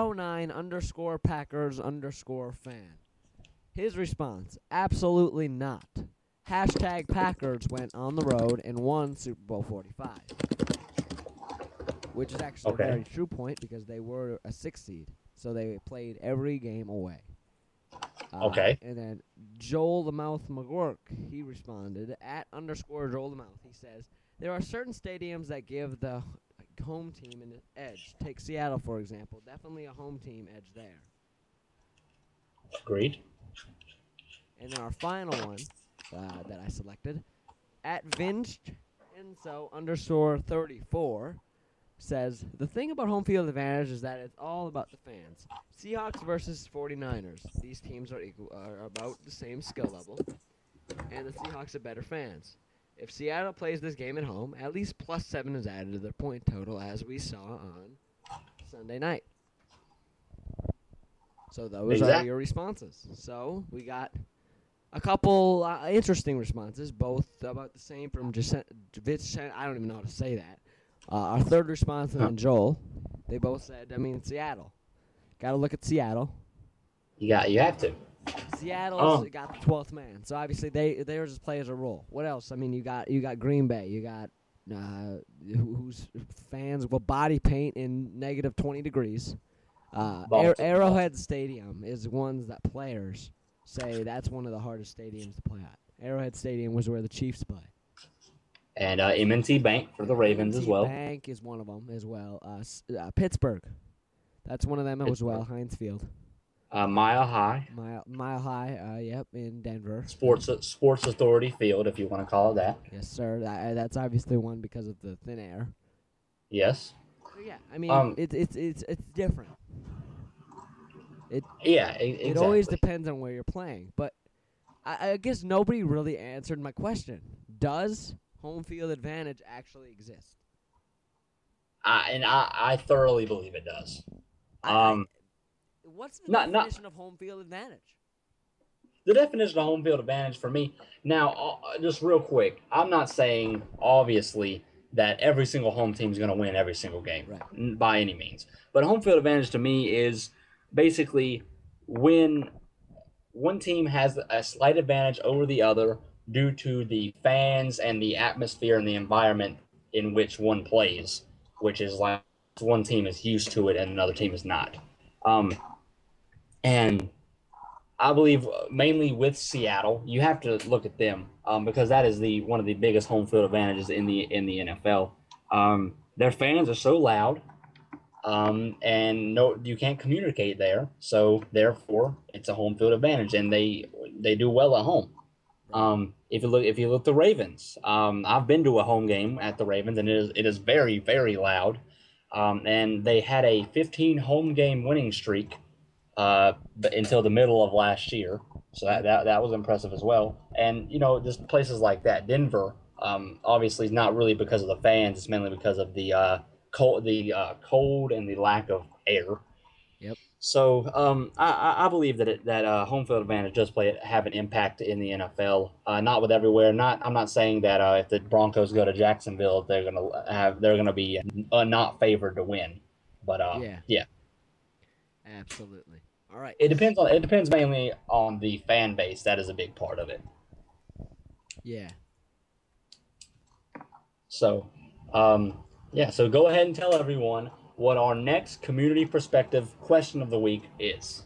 409_Packers_fan. His response, absolutely not. Hashtag Packers went on the road and won Super Bowl 45. Which is actually a very true point because they were a 6 seed. So they played every game away. And then Joel the Mouth McGurk, he responded, @_Joel the Mouth. He says, there are certain stadiums that give the home team an edge. Take Seattle, for example. Definitely a home team edge there. Agreed. And then our final one that I selected, @Vincenzo_34 says, the thing about home field advantage is that it's all about the fans. Seahawks versus 49ers. These teams are about the same skill level, and the Seahawks are better fans. If Seattle plays this game at home, at least +7 is added to their point total, as we saw on Sunday night. So those are your responses. So we got a couple interesting responses, both about the same from Vicent. I don't even know how to say that. Our third respondent and Joel, they both said, Seattle. Got to look at Seattle. You have to. Seattle's got the 12th man, so obviously they just play as a role. What else? You got Green Bay. You got whose fans will body paint in negative 20 degrees. Arrowhead Stadium is ones that players say that's one of the hardest stadiums to play at. Arrowhead Stadium was where the Chiefs play. And M&T Bank for the Ravens as well. Bank is one of them as well. Pittsburgh, that's one of them as well. Heinz Field. Mile High. Mile High, yep, in Denver. Sports Authority Field, if you want to call it that. Yes, sir. That's obviously one because of the thin air. Yes. So, yeah, it's different. Exactly. It always depends on where you're playing, but I guess nobody really answered my question. Does home field advantage actually exist? I thoroughly believe it does. What's the definition of home field advantage? The definition of home field advantage for me, now, just real quick, I'm not saying, obviously, that every single home team is going to win every single game, right, by any means. But home field advantage to me is basically when one team has a slight advantage over the other due to the fans and the atmosphere and the environment in which one plays, which is like one team is used to it and another team is not. And I believe mainly with Seattle, you have to look at them because that is one of the biggest home field advantages in the NFL. Their fans are so loud, and you can't communicate there, so therefore it's a home field advantage, and they do well at home. If you look at the Ravens, I've been to a home game at the Ravens, and it is very, very loud. And they had a 15 home game winning streak until the middle of last year, so that was impressive as well. And just places like that, Denver, obviously is not really because of the fans; it's mainly because of the cold and the lack of air. Yep. So I believe that home field advantage does have an impact in the NFL. Not with everywhere. I'm not saying that if the Broncos go to Jacksonville, they're gonna be not favored to win. But yeah. Absolutely. All right. It depends mainly on the fan base. That is a big part of it. Yeah. So, so go ahead and tell everyone what our next community perspective question of the week is.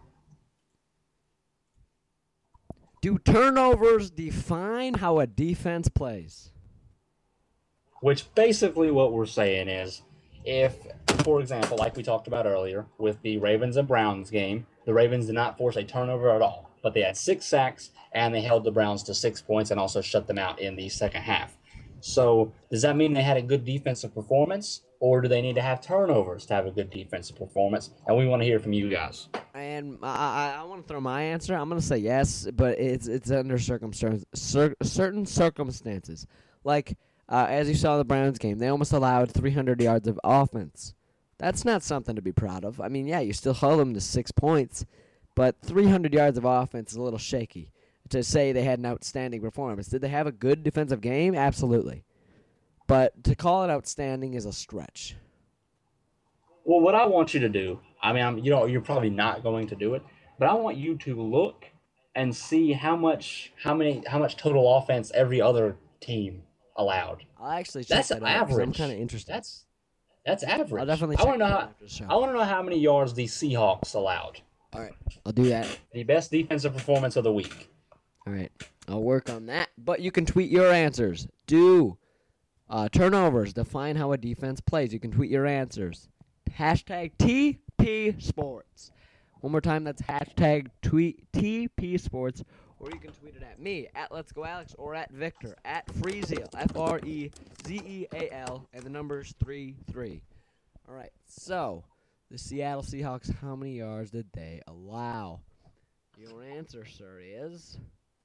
Do turnovers define how a defense plays? Which basically what we're saying is, if, for example, like we talked about earlier with the Ravens and Browns game, the Ravens did not force a turnover at all, but they had 6 sacks and they held the Browns to 6 points and also shut them out in the second half. So does that mean they had a good defensive performance, or do they need to have turnovers to have a good defensive performance? And we want to hear from you guys. And I want to throw my answer. I'm going to say yes, but it's under certain circumstances. Like, as you saw in the Browns game, they almost allowed 300 yards of offense. That's not something to be proud of. I mean, yeah, you still held them to 6 points, but 300 yards of offense is a little shaky to say they had an outstanding performance. Did they have a good defensive game? Absolutely. but to call it outstanding is a stretch. Well, what I want you to do, I mean, you're probably not going to do it, but I want you to look and see how much total offense every other team allowed. I'll actually check that out. Average. I'm kind of interested. That's average. I'll definitely check that out after the show. I want to know how many yards the Seahawks allowed. All right, I'll do that. The best defensive performance of the week. All right, I'll work on that. But you can tweet your answers. Do turnovers. Define how a defense plays. You can tweet your answers. Hashtag TP Sports. One more time, that's hashtag tweet TP Sports. Or you can tweet it at me, at Let's Go Alex, or at Victor, at Freezeal, Frezeal, and the number's 33. All right, so the Seattle Seahawks, how many yards did they allow? Your answer, sir, is...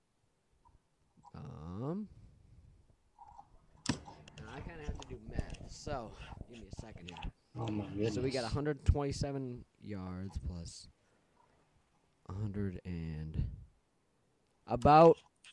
I kind of have to do math, so give me a second here. Oh, my goodness. So we got 127 yards plus 100 and about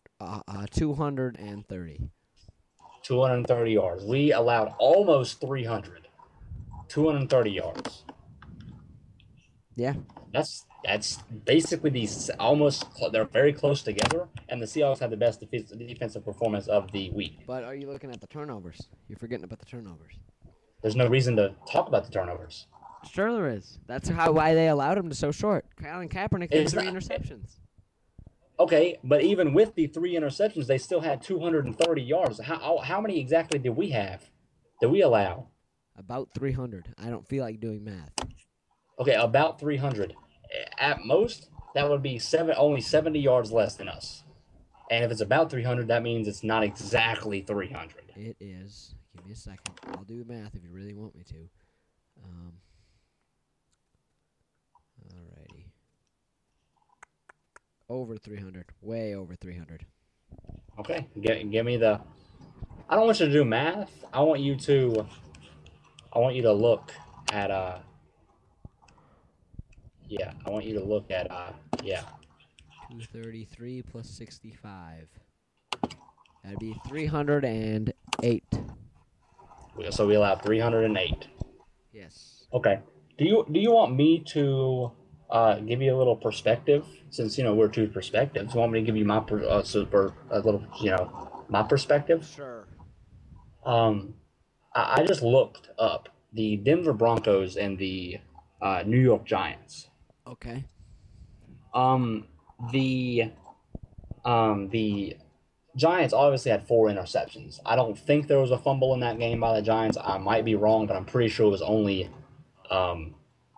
230. 230 yards. We allowed almost 300. 230 yards. Yeah. That's basically they're very close together, and the Seahawks had the best defensive performance of the week. But are you looking at the turnovers? You're forgetting about the turnovers. There's no reason to talk about the turnovers. Sure there is. That's why they allowed him to so short. Colin Kaepernick had 3 interceptions. Okay, but even with the 3 interceptions, they still had 230 yards. How many exactly did we have? Did we allow? About 300. I don't feel like doing math. Okay, about 300. At most, that would be only 70 yards less than us. And if it's about 300, that means it's not exactly 300. It is. Give me a second. I'll do the math if you really want me to. Alrighty. Over 300. Way over 300. Okay, give me the... I don't want you to do math. I want you to look at... Yeah, I want you to look at... Yeah. 233 plus 65. That'd be 308. So we allowed 308. Yes. Okay. Do you want me to give you a little perspective? Since we're two perspectives, you want me to give you my my perspective? Sure. I just looked up the Denver Broncos and the New York Giants. Okay. The Giants obviously had 4 interceptions. I don't think there was a fumble in that game by the Giants. I might be wrong, but I'm pretty sure it was only. I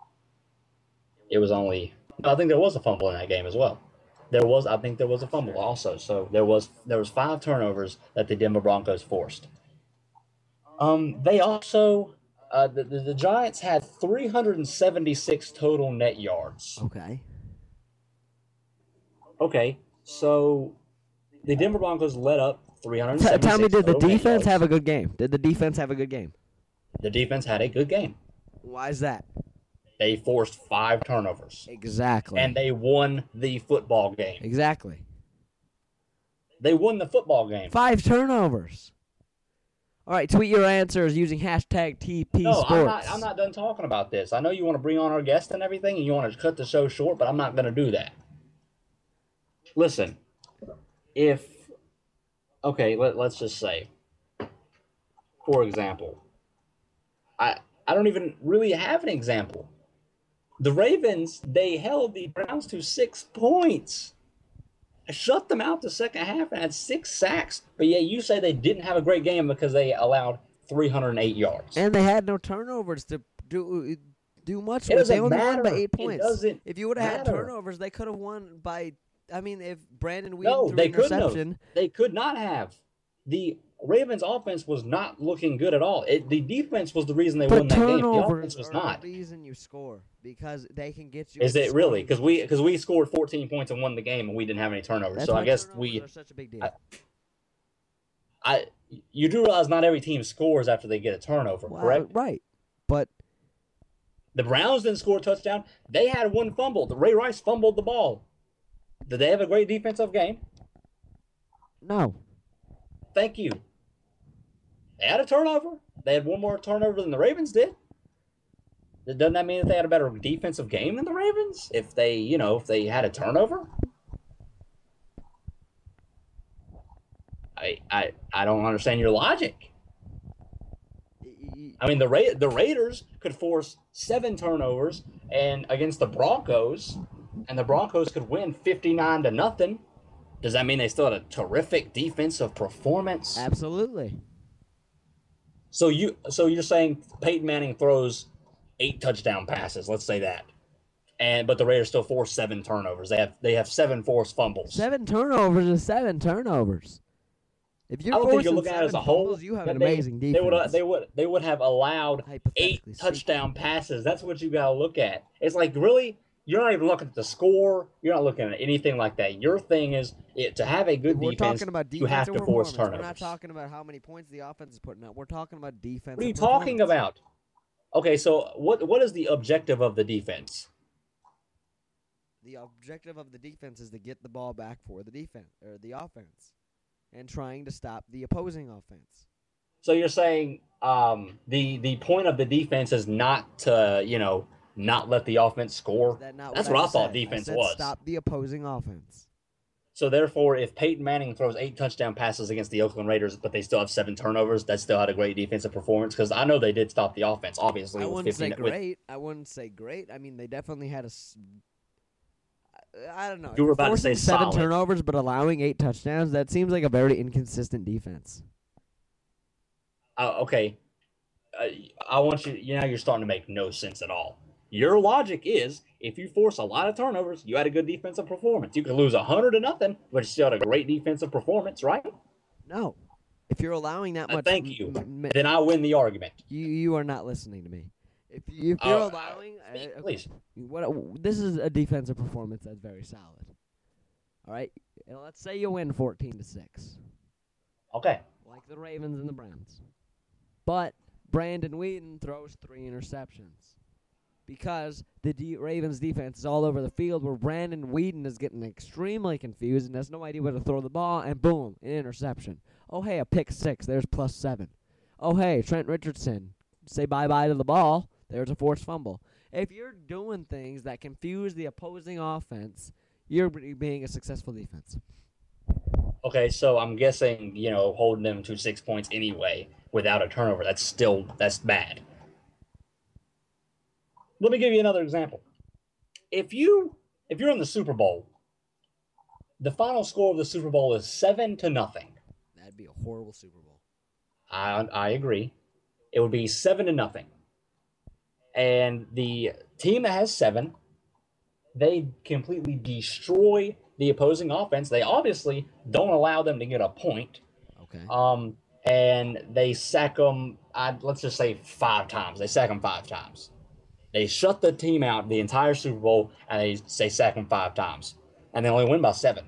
think there was a fumble in that game as well. I think there was a fumble also. So there was 5 turnovers that the Denver Broncos forced. They also the Giants had 376 total net yards. Okay, so the Denver Broncos let up 376. Tell me, did the defense have a good game? Did the defense have a good game? The defense had a good game. Why is that? They forced 5 turnovers. Exactly. And they won the football game. Exactly. They won the football game. 5 turnovers. All right, tweet your answers using hashtag TP Sports. No, I'm not done talking about this. I know you want to bring on our guest and everything, and you want to cut the show short, but I'm not going to do that. Listen, let's just say, for example, I don't even really have an example. The Ravens, they held the Browns to 6 points. Shut them out the second half and had 6 sacks. But yeah, you say they didn't have a great game because they allowed 308 yards. And they had no turnovers to do much with. They only won by 8 points. If you would have had turnovers, they could have won by... I mean, if Brandon Weeden threw an interception... They could not have. The Ravens' offense was not looking good at all. The defense was the reason they won that game. The offense was not. The reason you score, because they can get you... Is it really? Because we scored 14 points and won the game, and we didn't have any turnovers. So I guess we... are such a big deal. You do realize not every team scores after they get a turnover, correct? Right, but... The Browns didn't score a touchdown. They had 1 fumble. Ray Rice fumbled the ball. Did they have a great defensive game? No. Thank you. They had a turnover. They had one more turnover than the Ravens did. Doesn't that mean that they had a better defensive game than the Ravens? If they had a turnover? I don't understand your logic. I mean, the Raiders could force 7 turnovers and against the Broncos, and the Broncos could win 59-0. Does that mean they still had a terrific defensive performance? Absolutely. So you're saying Peyton Manning throws 8 touchdown passes, let's say that, but the Raiders still force 7 turnovers. They have 7 forced fumbles. 7 turnovers is 7 turnovers. If you're I don't think you're looking at it as a whole. You have an amazing defense. They would have allowed 8 touchdown passes. That's what you got to look at. It's like, really, you're not even looking at the score. You're not looking at anything like that. Your thing is to have a good defense. You have to force turnovers. We're not talking about how many points the offense is putting up. We're talking about defense. What are you talking about? Okay, so what is the objective of the defense? The objective of the defense is to get the ball back for the defense or the offense, and trying to stop the opposing offense. So you're saying the point of the defense is not to not let the offense score? That's what I thought defense was. Stop the opposing offense. So therefore, if Peyton Manning throws 8 touchdown passes against the Oakland Raiders, but they still have 7 turnovers, that still had a great defensive performance? Because I know they did stop the offense, obviously. I wouldn't say great. I mean, they definitely had a... I don't know. You were about to say 7 turnovers, but allowing 8 touchdowns, that seems like a very inconsistent defense. Okay. I want you... Now you're starting to make no sense at all. Your logic is, if you force a lot of turnovers, you had a good defensive performance. You could lose 100-0, but you still had a great defensive performance, right? No. If you're allowing that much... Thank you. Then I win the argument. You are not listening to me. If you're allowing... please. This is a defensive performance that's very solid. All right? And let's say you win 14-6. Okay. Like the Ravens and the Browns. But Brandon Weeden throws 3 interceptions. Because the Ravens defense is all over the field where Brandon Weeden is getting extremely confused and has no idea where to throw the ball, and boom, an interception. Oh, hey, a pick 6. There's +7. Oh, hey, Trent Richardson. Say bye-bye to the ball. There's a forced fumble. If you're doing things that confuse the opposing offense, you're being a successful defense. Okay, so I'm guessing, holding them to 6 points anyway without a turnover, that's bad. Let me give you another example. If you're in the Super Bowl, the final score of the Super Bowl is 7-0. That'd be a horrible Super Bowl. I agree. It would be 7-0. And the team that has 7, they completely destroy the opposing offense. They obviously don't allow them to get a point. Okay. And they sack them, let's just say 5 times. They sack them 5 times. They shut the team out the entire Super Bowl, and they sack them 5 times. And they only win by 7.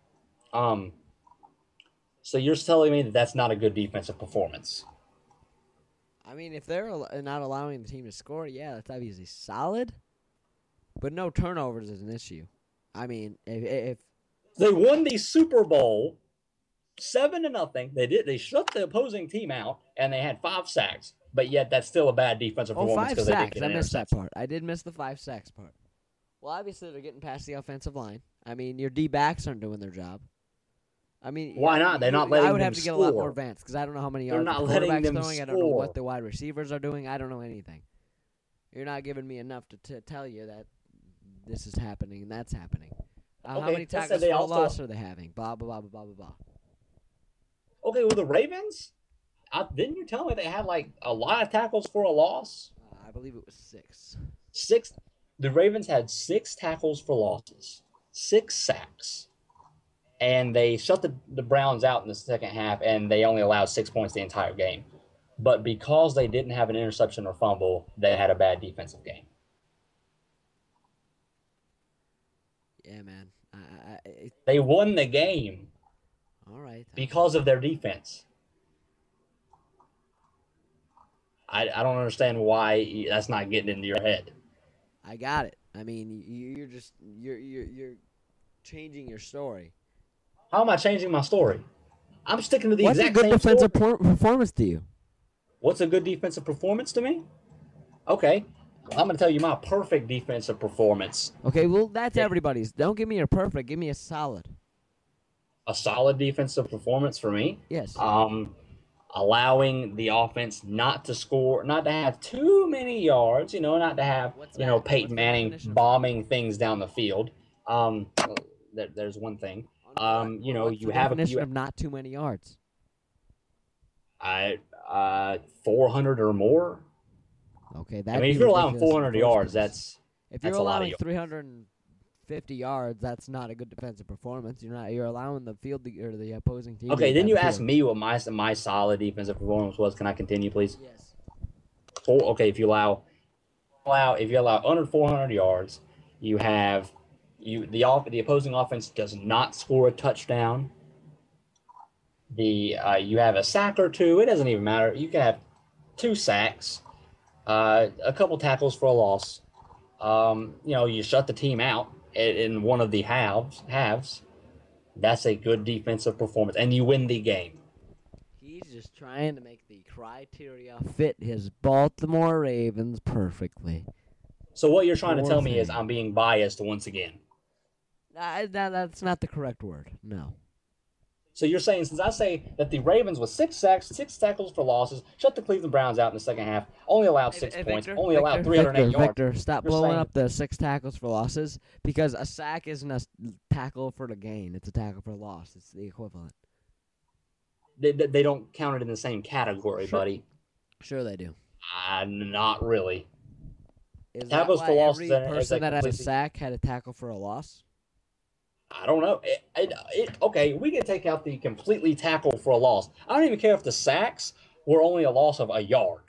So you're telling me that that's not a good defensive performance? I mean, if they're not allowing the team to score, yeah, that's obviously solid. But no turnovers is an issue. I mean, if they won the Super Bowl 7-0, they shut the opposing team out, and they had 5 sacks. But yet, that's still a bad defensive performance because they didn't get an interception. I missed that part. I did miss the 5 sacks part. Well, obviously, they're getting past the offensive line. I mean, your D-backs aren't doing their job. I mean, why not? They're not letting them score. I would have to get a lot more advanced because I don't know how many yards the quarterback's throwing. Score. I don't know what the wide receivers are doing. I don't know anything. You're not giving me enough to tell you that this is happening and that's happening. How many tackles for loss are they having? Blah, blah, blah, blah, blah, blah. Okay, well, the Ravens, didn't you tell me they had, a lot of tackles for a loss? I believe it was 6. 6? The Ravens had 6 tackles for losses. 6 sacks. And they shut the Browns out in the second half, and they only allowed 6 points the entire game. But because they didn't have an interception or fumble, they had a bad defensive game. Yeah, man. They won the game. All right. Because of their defense. I don't understand why that's not getting into your head. I got it. I mean, you're changing your story. How am I changing my story? I'm sticking to the exact same story. What's a good defensive performance to you? What's a good defensive performance to me? Okay, I'm going to tell you my perfect defensive performance. Okay, well, that's everybody's. Don't give me a perfect. Give me a solid. A solid defensive performance for me? Yes. Allowing the offense not to score, not to have too many yards, not to have, Peyton Manning bombing things down the field. There's one thing. What's the definition of not too many yards? 400 or more. Okay, if you're allowing 400 yards, if you're allowing 350 yards, that's not a good defensive performance. You're allowing the field or the opposing team. Okay, then you asked me what my solid defensive performance was. Can I continue, please? Yes. Okay, if you allow under 400 yards, the opposing offense does not score a touchdown. You have a sack or two. It doesn't even matter. You can have 2 sacks, a couple tackles for a loss. You shut the team out in one of the halves. That's a good defensive performance, and you win the game. He's just trying to make the criteria fit his Baltimore Ravens perfectly. So what you're trying to tell me is I'm being biased once again. That's not the correct word. No. So you're saying, since I say that the Ravens with 6 sacks, 6 tackles for losses, shut the Cleveland Browns out in the second half, only allowed 6 points, only allowed 308 yards. Victor, stop blowing up the 6 tackles for losses, because a sack isn't a tackle for the gain. It's a tackle for loss. It's the equivalent. They don't count it in the same category, buddy. Sure they do. Not really. Is tackles that why for losses every person that had a sack had a tackle for a loss? I don't know. Okay, we can take out the completely tackle for a loss. I don't even care if the sacks were only a loss of a yard.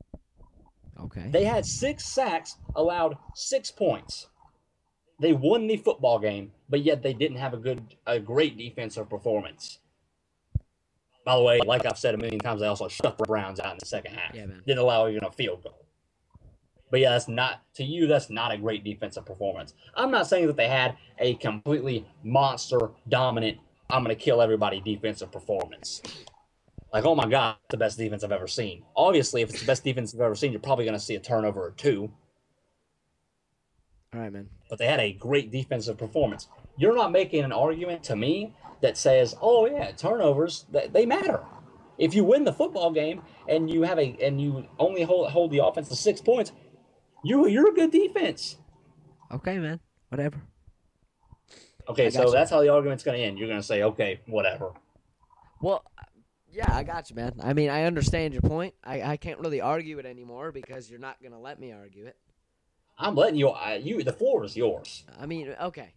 Okay. They had 6 sacks, allowed 6 points. They won the football game, but yet they didn't have a great defensive performance. By the way, like I've said a million times, they also shut the Browns out in the second half. Yeah, man. Didn't allow even a field goal. But yeah, that's not a great defensive performance. I'm not saying that they had a completely monster, dominant, I'm going to kill everybody defensive performance. Like, oh my God, it's the best defense I've ever seen. Obviously, if it's the best defense you've ever seen, you're probably going to see a turnover or 2. All right, man. But they had a great defensive performance. You're not making an argument to me that says, oh yeah, turnovers, they matter. If you win the football game and you only hold the offense to 6 points, you're a good defense. Okay, man. Whatever. Okay, so that's how the argument's going to end. You're going to say, okay, whatever. Well, yeah, I got you, man. I mean, I understand your point. I can't really argue it anymore because you're not going to let me argue it. I'm letting you. The floor is yours. I mean, okay.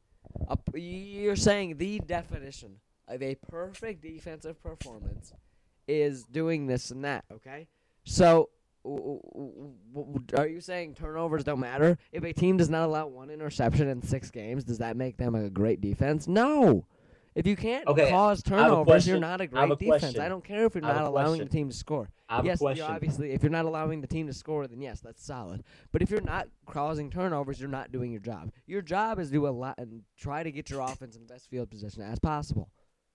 You're saying the definition of a perfect defensive performance is doing this and that, okay? So, are you saying turnovers don't matter? If a team does not allow 1 interception in 6 games, does that make them a great defense? No. If you can't cause turnovers, you're not a great defense. I don't care if you're not allowing the team to score. Yes, obviously, if you're not allowing the team to score, then yes, that's solid. But if you're not causing turnovers, you're not doing your job. Your job is to try to get your offense in the best field position as possible.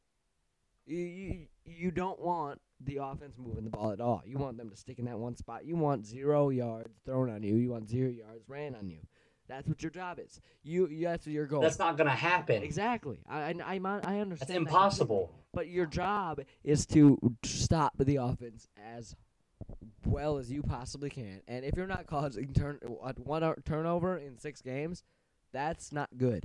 You don't want the offense moving the ball at all. You want them to stick in that one spot. You want 0 yards thrown on you. You want 0 yards ran on you. That's what your job is. That's your goal. That's not going to happen. Exactly. I understand. That's impossible. But your job is to stop the offense as well as you possibly can. And if you're not causing one turnover in 6 games, that's not good.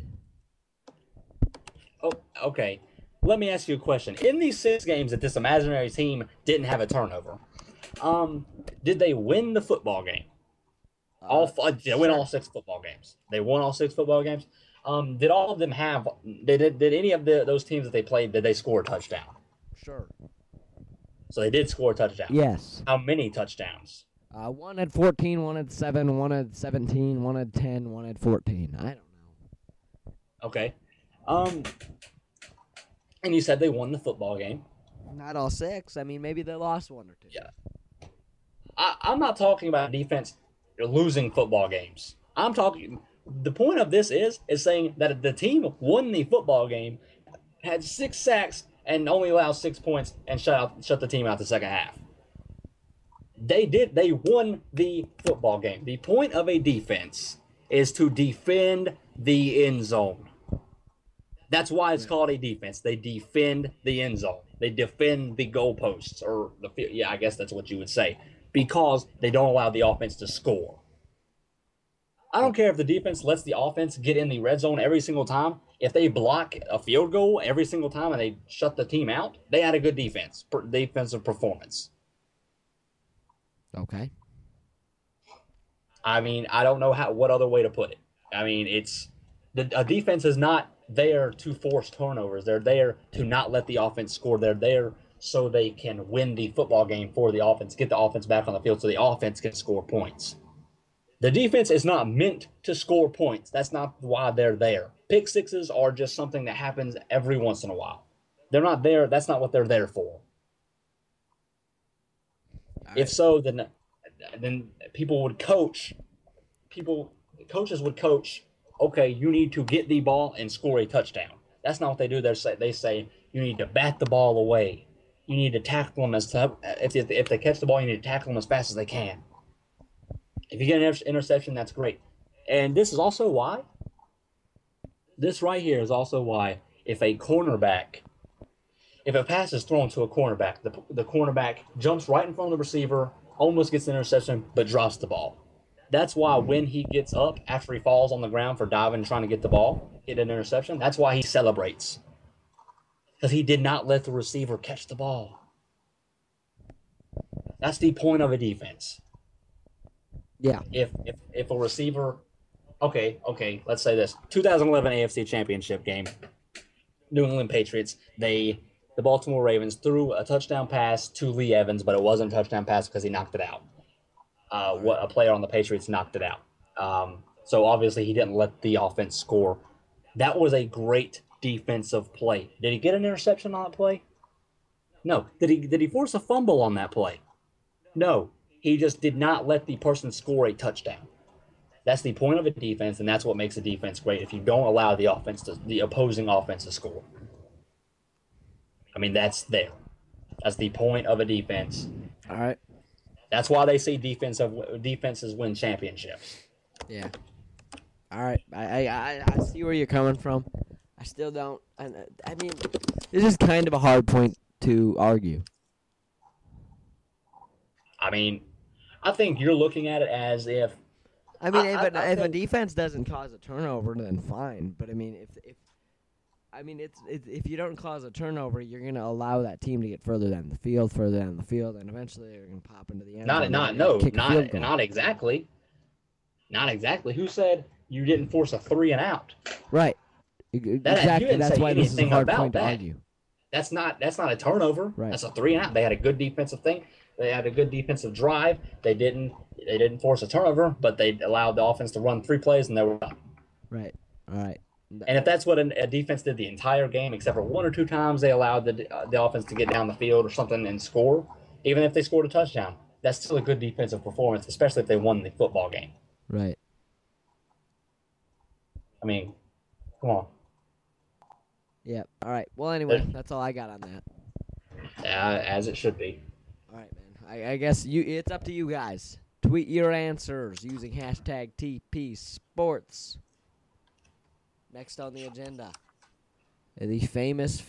Oh, okay. Let me ask you a question. In these 6 games that this imaginary team didn't have a turnover, did they win the football game? They win all 6 football games. They won all 6 football games. Did all of them have? Did any of those teams that they played? Did they score a touchdown? Sure. So they did score a touchdown. Yes. How many touchdowns? 1 had 14, 1 had 7, 1 had 17, 1 had 10, 1 had 14. I don't know. Okay. And you said they won the football game. Not all 6. I mean, maybe they lost 1 or 2. Yeah. I'm not talking about defense losing football games. I'm talking. The point of this is saying that the team won the football game, had 6 sacks, and only allowed 6 points, and shut the team out the second half. They won the football game. The point of a defense is to defend the end zone. That's why it's called a defense. They defend the end zone. They defend the goalposts, or I guess that's what you would say, because they don't allow the offense to score. I don't care if the defense lets the offense get in the red zone every single time. If they block a field goal every single time and they shut the team out, they had a good defensive performance. Okay. I mean, I don't know what other way to put it. I mean, a defense is not there to force turnovers. They're there to not let the offense score. They're there so they can win the football game for the offense, get the offense back on the field so the offense can score points. The defense is not meant to score points. That's not why they're there. Pick sixes are just something that happens every once in a while. They're not there. That's not what they're there for. If so, then people would coach. Coaches would coach. Okay, you need to get the ball and score a touchdown. That's not what they do. They say you need to bat the ball away. You need to tackle them if they catch the ball, you need to tackle them as fast as they can. If you get an interception, that's great. And this is also why. This right here is also why if a pass is thrown to a cornerback, the cornerback jumps right in front of the receiver, almost gets an interception, but drops the ball. That's why when he gets up after he falls on the ground for diving and trying to get the ball, get an interception, that's why he celebrates. Because he did not let the receiver catch the ball. That's the point of a defense. Yeah. If a receiver, okay, let's say this. 2011 AFC Championship game, New England Patriots, the Baltimore Ravens threw a touchdown pass to Lee Evans, but it wasn't a touchdown pass because he knocked it out. A player on the Patriots knocked it out. So obviously he didn't let the offense score. That was a great defensive play. Did he get an interception on that play? No. Did he force a fumble on that play? No. He just did not let the person score a touchdown. That's the point of a defense, and that's what makes a defense great. If you don't allow the opposing offense to score. I mean, that's there. That's the point of a defense. All right. That's why they say defenses win championships. Yeah. All right. I see where you're coming from. I still don't. I mean, this is kind of a hard point to argue. I mean, I think you're looking at it as if. I mean, if a defense doesn't cause a turnover, then fine. But I mean, if you don't cause a turnover, you're going to allow that team to get further down the field, and eventually they're going to pop into the end zone. Not exactly. Not exactly. Who said you didn't force a 3 and out? Right. Exactly. That's why this is a hard point to argue. That's not a turnover. Right. That's a 3 and out. They had a good defensive thing. They had a good defensive drive. They didn't force a turnover, but they allowed the offense to run 3 plays and they were done. Right. All right. And if that's what a defense did the entire game, except for 1 or 2 times they allowed the offense to get down the field or something and score, even if they scored a touchdown, that's still a good defensive performance, especially if they won the football game. Right. I mean, come on. Yeah. All right. Well, anyway, that's all I got on that. As it should be. All right, man. I guess it's up to you guys. Tweet your answers using hashtag TP Sports. Next on the agenda, the famous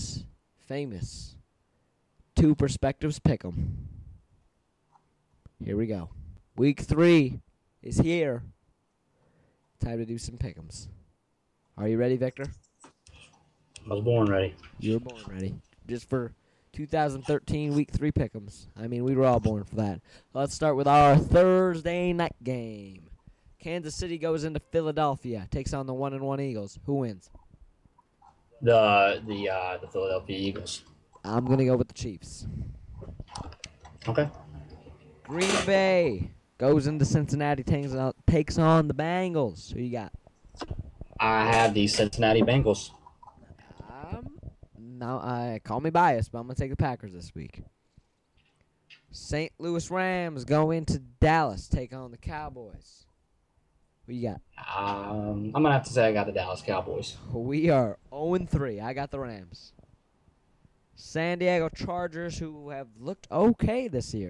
Two Perspectives Pick'em. Here we go. Week 3 is here. Time to do some pick'ems. Are you ready, Victor? I was born ready. You were born ready. Just for 2013 Week 3 pick'ems. I mean, we were all born for that. Let's start with our Thursday night game. Kansas City goes into Philadelphia, takes on the 1-1 Eagles. Who wins? The Philadelphia Eagles. I'm gonna go with the Chiefs. Okay. Green Bay goes into Cincinnati, takes on the Bengals. Who you got? I have the Cincinnati Bengals. Now, call me biased, but I'm gonna take the Packers this week. St. Louis Rams go into Dallas, take on the Cowboys. What you got? I'm going to have to say I got the Dallas Cowboys. We are 0-3. I got the Rams. San Diego Chargers, who have looked okay this year,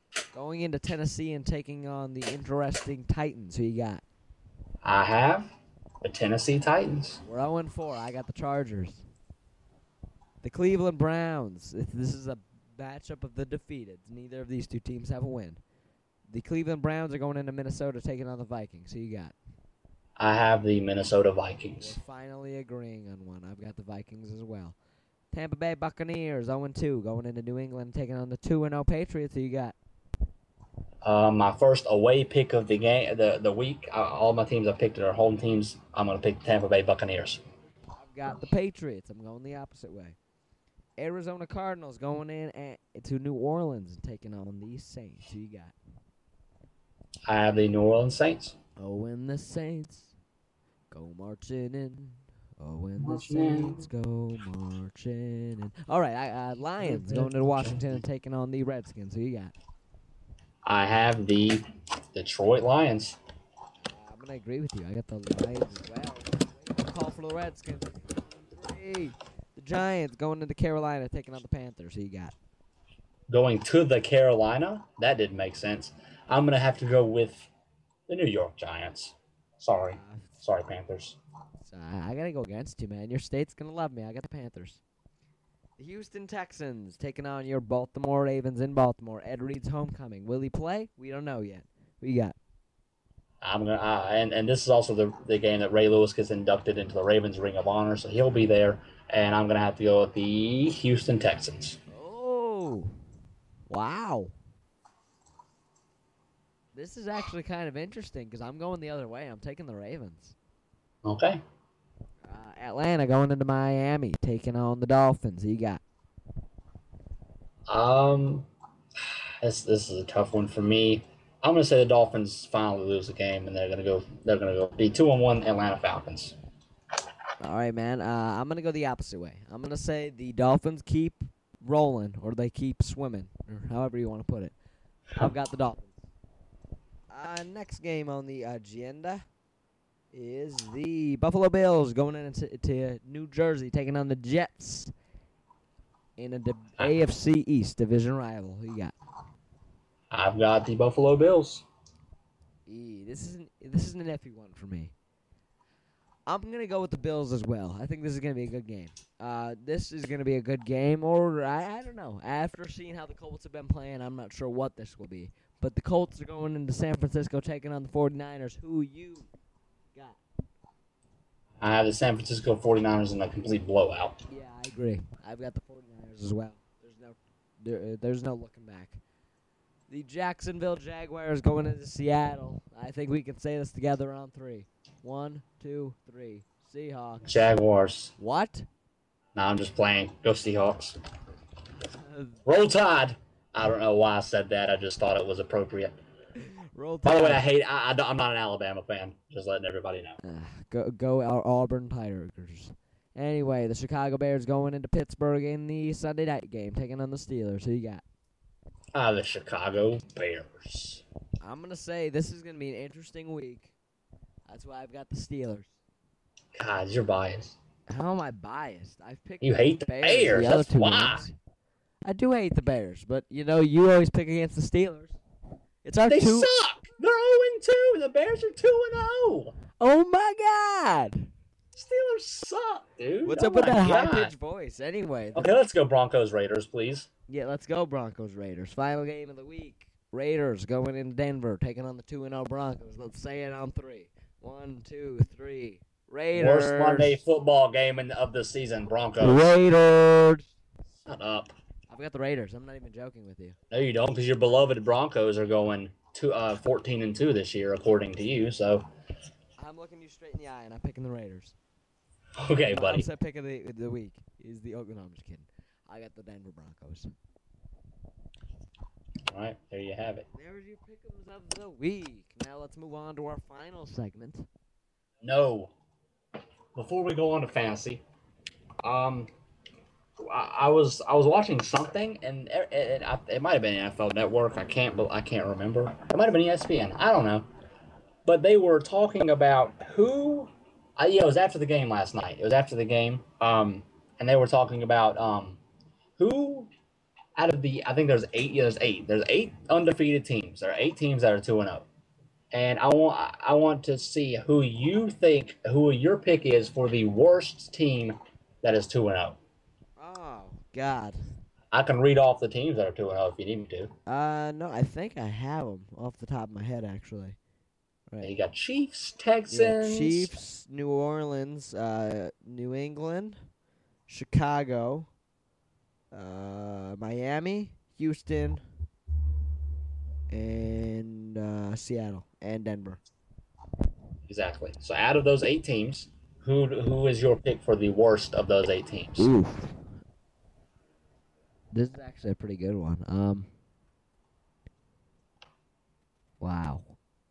Going into Tennessee and taking on the interesting Titans. Who you got? I have the Tennessee Titans. We're 0-4. I got the Chargers. The Cleveland Browns. This is a matchup of the defeated. Neither of these two teams have a win. The Cleveland Browns are going into Minnesota taking on the Vikings. Who you got? I have the Minnesota Vikings. We're finally agreeing on one. I've got the Vikings as well. Tampa Bay Buccaneers 0-2 going into New England taking on the 2-0 Patriots. Who you got? My first away pick of the game, the week. All my teams I picked are home teams. I'm going to pick Tampa Bay Buccaneers. I've got the Patriots. I'm going the opposite way. Arizona Cardinals going in to New Orleans and taking on the Saints. Who you got? I have the New Orleans Saints. Oh, when the Saints go marching in. Oh, when the Saints go marching in. All right, Lions going to Washington and taking on the Redskins. Who you got? I have the Detroit Lions. I'm going to agree with you. I got the Lions as well. Call for the Redskins. 3. The Giants going into Carolina taking on the Panthers. Who you got? Going to the Carolina? That didn't make sense. I'm going to have to go with the New York Giants. Sorry, Panthers. I got to go against you, man. Your state's going to love me. I got the Panthers. The Houston Texans taking on your Baltimore Ravens in Baltimore. Ed Reed's homecoming. Will he play? We don't know yet. Who you got? I'm gonna and this is also the game that Ray Lewis gets inducted into the Ravens Ring of Honor, so he'll be there. And I'm gonna have to go with the Houston Texans. Oh, wow! This is actually kind of interesting because I'm going the other way. I'm taking the Ravens. Okay. Atlanta going into Miami, taking on the Dolphins. Who you got? This is a tough one for me. I'm gonna say the Dolphins finally lose the game, and they're gonna go be 2-1 Atlanta Falcons. All right, man. I'm gonna go the opposite way. I'm gonna say the Dolphins keep rolling, or they keep swimming, or however you want to put it. I've got the Dolphins. Next game on the agenda is the Buffalo Bills going into New Jersey, taking on the Jets in a AFC East division rival. Who you got? I've got the Buffalo Bills. This is an iffy one for me. I'm gonna go with the Bills as well. I think this is gonna be a good game. This is gonna be a good game, or I don't know. After seeing how the Colts have been playing, I'm not sure what this will be. But the Colts are going into San Francisco, taking on the 49ers. Who you got? I have the San Francisco 49ers in a complete blowout. Yeah, I agree. I've got the 49ers as well. There's no looking back. The Jacksonville Jaguars going into Seattle. I think we can say this together on 3. 1, 2, 3. Seahawks. Jaguars. What? No, I'm just playing. Go Seahawks. Roll Tide. I don't know why I said that. I just thought it was appropriate. Roll Tide. By the way, I'm not an Alabama fan. Just letting everybody know. Go our Auburn Tigers. Anyway, the Chicago Bears going into Pittsburgh in the Sunday night game, taking on the Steelers. Who you got? The Chicago Bears. I'm going to say this is going to be an interesting week. That's why I've got the Steelers. God, you're biased. How am I biased? I've picked You hate the Bears. The That's why. Weeks. I do hate the Bears, but, you always pick against the Steelers. They suck. They're 0-2. The Bears are 2-0. Oh, my God. Steelers suck, dude. What's up with that high-pitched voice? Anyway. Okay, let's go Broncos Raiders, please. Yeah, let's go Broncos Raiders. Final game of the week. Raiders going in Denver, taking on the 2-0 Broncos. Let's say it on 3. 1, 2, 3. Raiders. Worst Monday football game of the season, Broncos. Raiders. Shut up. I've got the Raiders. I'm not even joking with you. No, you don't, because your beloved Broncos are going 14-2 this year, according to you. So I'm looking you straight in the eye, and I'm picking the Raiders. Okay, buddy. Upset pick of the week is the Oakland. No, I'm just kidding. I got the Denver Broncos. All right, there you have it. There's your pick'ems of the week. Now let's move on to our final segment. No. Before we go on to fantasy, I was watching something, and it might have been NFL Network. I can't remember. It might have been ESPN. I don't know. But they were talking about who. It was after the game last night. It was after the game. And they were talking about who out of the, I think there's eight. Yeah, there's eight undefeated teams. There are 8 teams that are 2-0, and I want to see who you think who your pick is for the worst team that is 2-0. Oh God. I can read off the teams that are 2-0 if you need me to. No, I think I have them off the top of my head, actually. Right. You got Chiefs, Texans, Chiefs, New Orleans, New England, Chicago, Miami, Houston, and Seattle and Denver. Exactly. So out of those 8 teams, who is your pick for the worst of those 8 teams? Ooh. This is actually a pretty good one. Wow.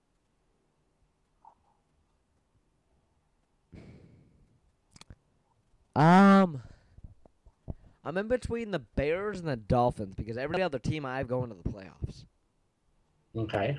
I'm in between the Bears and the Dolphins because every other team I have going to the playoffs. Okay.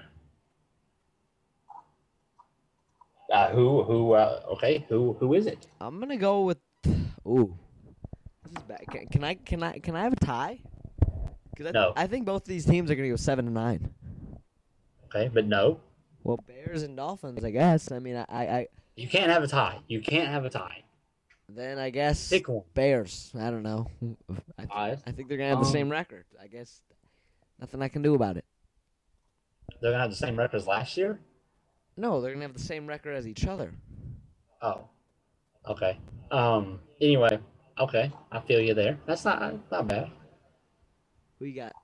Who is it? I'm gonna go with. Ooh, this is bad. Can I have a tie? Because No. I think both of these teams are gonna go 7-9. Okay, but no. Well, Bears and Dolphins, I guess. I mean, I You can't have a tie. You can't have a tie. then I guess Pick one. Bears. I don't know. I think they're gonna have the same record. I guess nothing I can do about it. They're gonna have the same record as last year? No, they're gonna have the same record as each other. Oh. Okay. Anyway, okay. I feel you there. That's not bad. Who you got?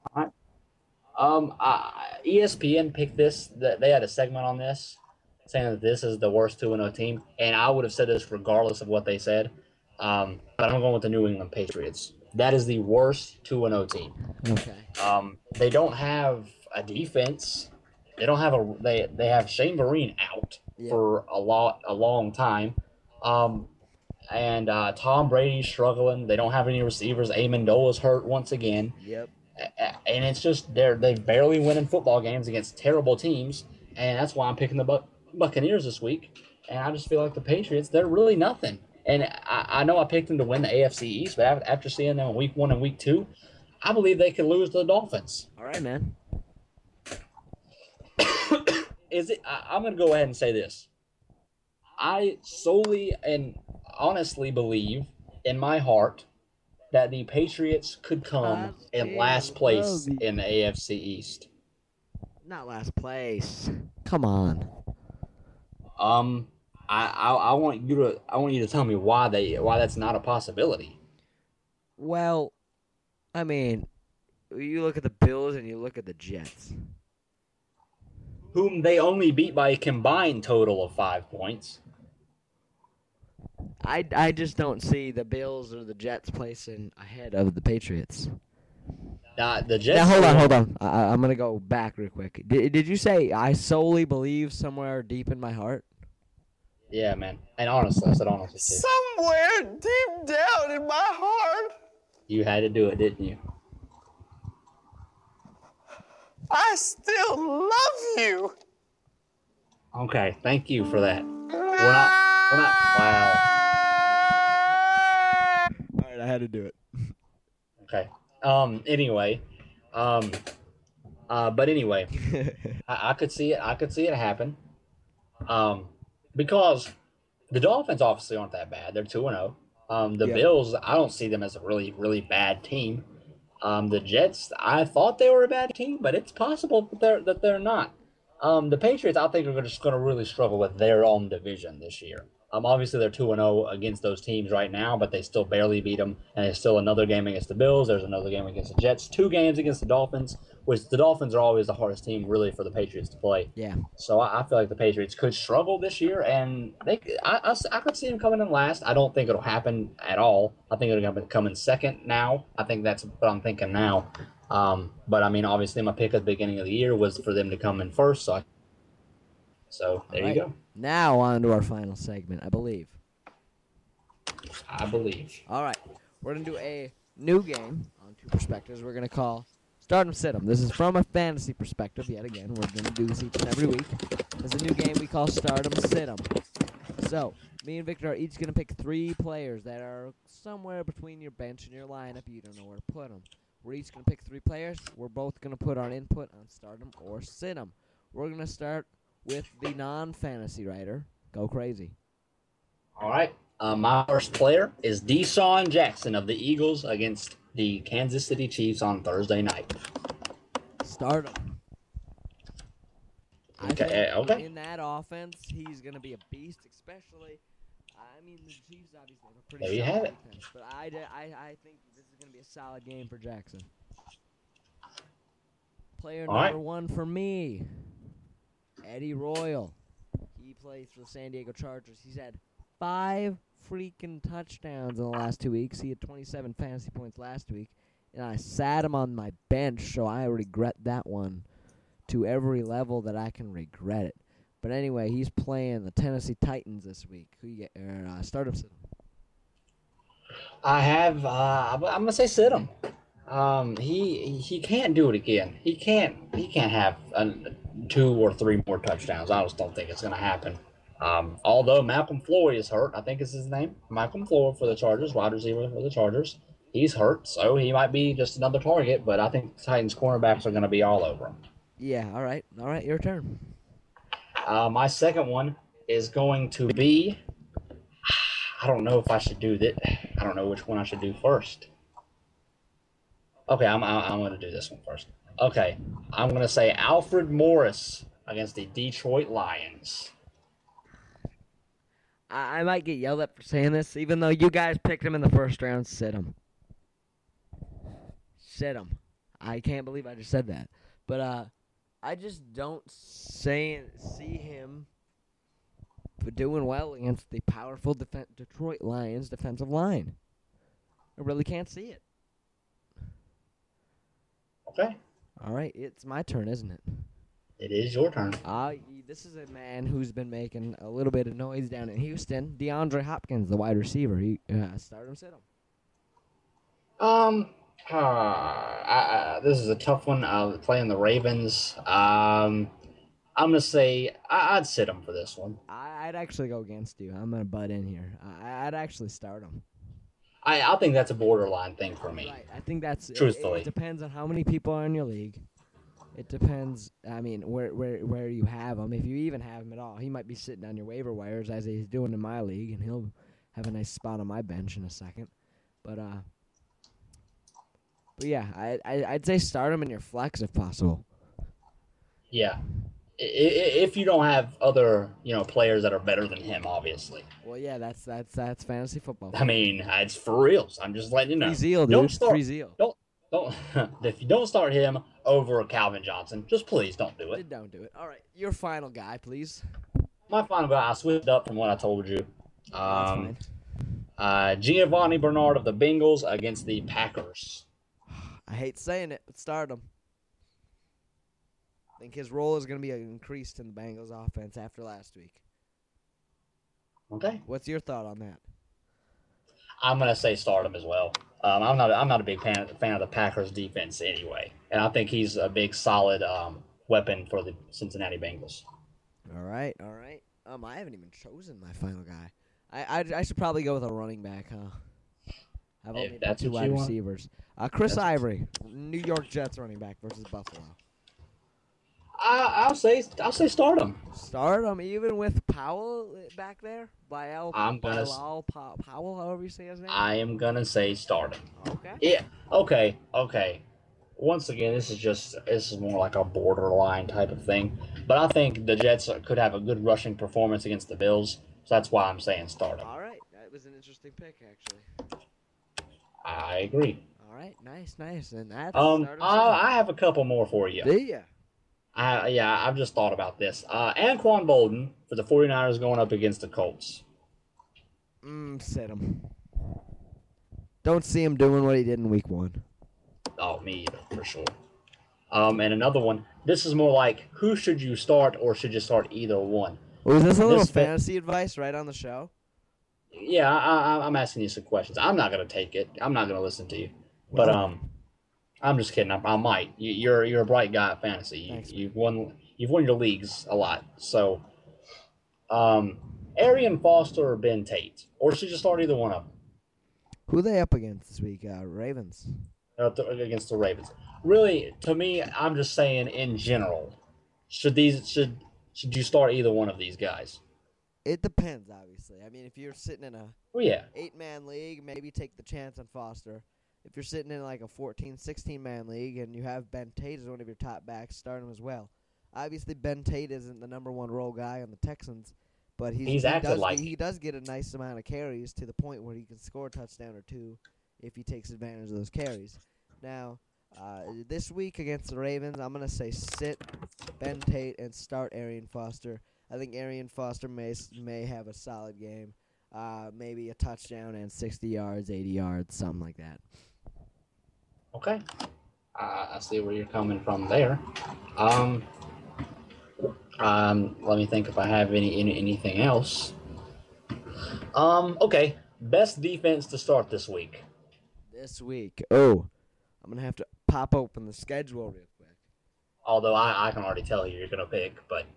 ESPN picked this. They had a segment on this saying that this is the worst 2-0 team, and I would have said this regardless of what they said. But I'm going with the New England Patriots. That is the worst 2-0 team. Okay. They don't have a defense. They don't have they have Shane Vereen out for a long time. And Tom Brady's struggling. They don't have any receivers. Amendola's hurt once again. Yep. And it's just they barely winning football games against terrible teams, and that's why I'm picking the Buccaneers this week. And I just feel like the Patriots, they're really nothing. And I know I picked them to win the AFC East, but after seeing them in Week 1 and Week 2, I believe they could lose to the Dolphins. All right, man. I'm going to go ahead and say this. I solely and honestly believe in my heart that the Patriots could come in last place in the AFC East. Not last place. Come on. I want you to tell me why that's not a possibility. Well, I mean, you look at the Bills and you look at the Jets, whom they only beat by a combined total of 5 points. I just don't see the Bills or the Jets placing ahead of the Patriots. The Jets. Now, hold on. I'm gonna go back real quick. Did you say I solely believe somewhere deep in my heart? Yeah, man. And honestly, I said honestly too. Somewhere deep down in my heart. You had to do it, didn't you? I still love you. Okay, thank you for that. We're not. Wow. All right, I had to do it. Okay. Anyway. But anyway, I could see it. I could see it happen. Because the Dolphins obviously aren't that bad. They're 2-0. The Bills, I don't see them as a really, really bad team. The Jets, I thought they were a bad team, but it's possible that they're not. The Patriots, I think, are just going to really struggle with their own division this year. Obviously, they're 2-0 against those teams right now, but they still barely beat them. And there's still another game against the Bills. There's another game against the Jets. 2 games against the Dolphins, which the Dolphins are always the hardest team, really, for the Patriots to play. Yeah. So I feel like the Patriots could struggle this year, and I could see them coming in last. I don't think it'll happen at all. I think they're going to come in second now. I think that's what I'm thinking now. But, I mean, obviously, my pick at the beginning of the year was for them to come in first, so there you go. Now on to our final segment, I believe. All right. We're going to do a new game on 2 perspectives we're going to call Start 'em, Sit 'em. This is from a fantasy perspective. Yet again, we're going to do this each and every week. There's a new game we call Start 'em, Sit 'em. So, me and Victor are each going to pick 3 players that are somewhere between your bench and your lineup. You don't know where to put them. We're each going to pick 3 players. We're both going to put our input on start 'em or sit 'em. We're going to start with the non-fantasy writer. Go crazy. All right. My first player is Deshaun Jackson of the Eagles against the Kansas City Chiefs on Thursday night. Start him. Okay. In that offense, he's going to be a beast, especially. I mean, the Chiefs obviously have a pretty solid defense, but I think this is going to be a solid game for Jackson. Player number 1 for me, Eddie Royal. He plays for the San Diego Chargers. He's had 5 freaking touchdowns in the last 2 weeks. He had 27 fantasy points last week, and I sat him on my bench, so I regret that one to every level that I can regret it. But anyway, he's playing the Tennessee Titans this week. Who you get? Start him, sit him. I have. I'm gonna say sit him. He can't do it again. He can't have 2 or 3 more touchdowns. I just don't think it's gonna happen. Although Malcolm Floyd is hurt, I think is his name. Malcolm Floyd for the Chargers, wide receiver for the Chargers. He's hurt, so he might be just another target. But I think the Titans cornerbacks are gonna be all over him. Yeah. All right. Your turn. My second one is going to be. I don't know if I should do that. I don't know which one I should do first. Okay, I'm going to do this one first. Okay, I'm going to say Alfred Morris against the Detroit Lions. I might get yelled at for saying this, even though you guys picked him in the first round. Sit him. Sit him. I can't believe I just said that. But I just don't see him doing well against the powerful Detroit Lions defensive line. I really can't see it. Okay. All right, it's my turn, isn't it? It is your turn. This is a man who's been making a little bit of noise down in Houston. DeAndre Hopkins, the wide receiver. He start him, sit him. This is a tough one. Playing the Ravens. I'm gonna say I'd sit him for this one. I'd actually go against you. I'm gonna butt in here. I'd actually start him. I think that's a borderline thing for me. Right. I think that's truthfully. It depends on how many people are in your league. It depends. I mean, where you have him. If you even have him at all, he might be sitting on your waiver wires as he's doing in my league, and he'll have a nice spot on my bench in a second. But yeah, I'd say start him in your flex if possible. Yeah. If you don't have other, players that are better than him, obviously. Well, yeah, that's fantasy football. I mean, it's for reals. I'm just letting you know. Free zeal, dude. Free zeal. Don't. If you don't start him over Calvin Johnson, just please don't do it. Don't do it. All right, your final guy, please. My final guy. I switched up from what I told you. That's fine. Giovanni Bernard of the Bengals against the Packers. I hate saying it, but start him. I think his role is going to be increased in the Bengals offense after last week. Okay. What's your thought on that? I'm going to say start him as well. I'm not a big fan of the Packers defense anyway, and I think he's a big solid weapon for the Cincinnati Bengals. All right. I haven't even chosen my final guy. I should probably go with a running back, huh? I've only got 2 wide receivers. Chris Ivory, New York Jets running back versus Buffalo. I'll say start him. Start him even with Powell back there. Powell, however you say his name. I am gonna say start him. Okay. Yeah. Okay. Once again, this is more like a borderline type of thing, but I think the Jets could have a good rushing performance against the Bills, so that's why I'm saying start him. All right, that was an interesting pick, actually. I agree. All right, nice, and that's. I have a couple more for you. Do ya? I've just thought about this. Anquan Bolden for the 49ers going up against the Colts. Sit him. Don't see him doing what he did in week 1. Oh, me either, for sure. And another one. This is more like, who should you start, or should you start either one? Was this a little fantasy advice right on the show? Yeah, I'm asking you some questions. I'm not going to take it. I'm not going to listen to you. But I'm just kidding. I might. You're a bright guy at fantasy. Thanks, you've won your leagues a lot. So, Arian Foster or Ben Tate, or should you start either one of them? Who are they up against this week? Ravens. against the Ravens. Really, to me, I'm just saying in general, should you start either one of these guys? It depends, obviously. I mean, if you're sitting in a Well, yeah. 8-man league, maybe take the chance on Foster. If you're sitting in like a 14, 16-man league and you have Ben Tate as one of your top backs, start him as well. Obviously, Ben Tate isn't the number one role guy on the Texans, but he does get a nice amount of carries to the point where he can score a touchdown or two if he takes advantage of those carries. Now, this week against the Ravens, I'm going to say sit Ben Tate and start Arian Foster. I think Arian Foster may have a solid game, maybe a touchdown and 60 yards, 80 yards, something like that. Okay. I see where you're coming from there. Let me think if I have anything else. Okay. Best defense to start this week. Oh, I'm going to have to pop open the schedule real quick. Although I can already tell who you're going to pick, but.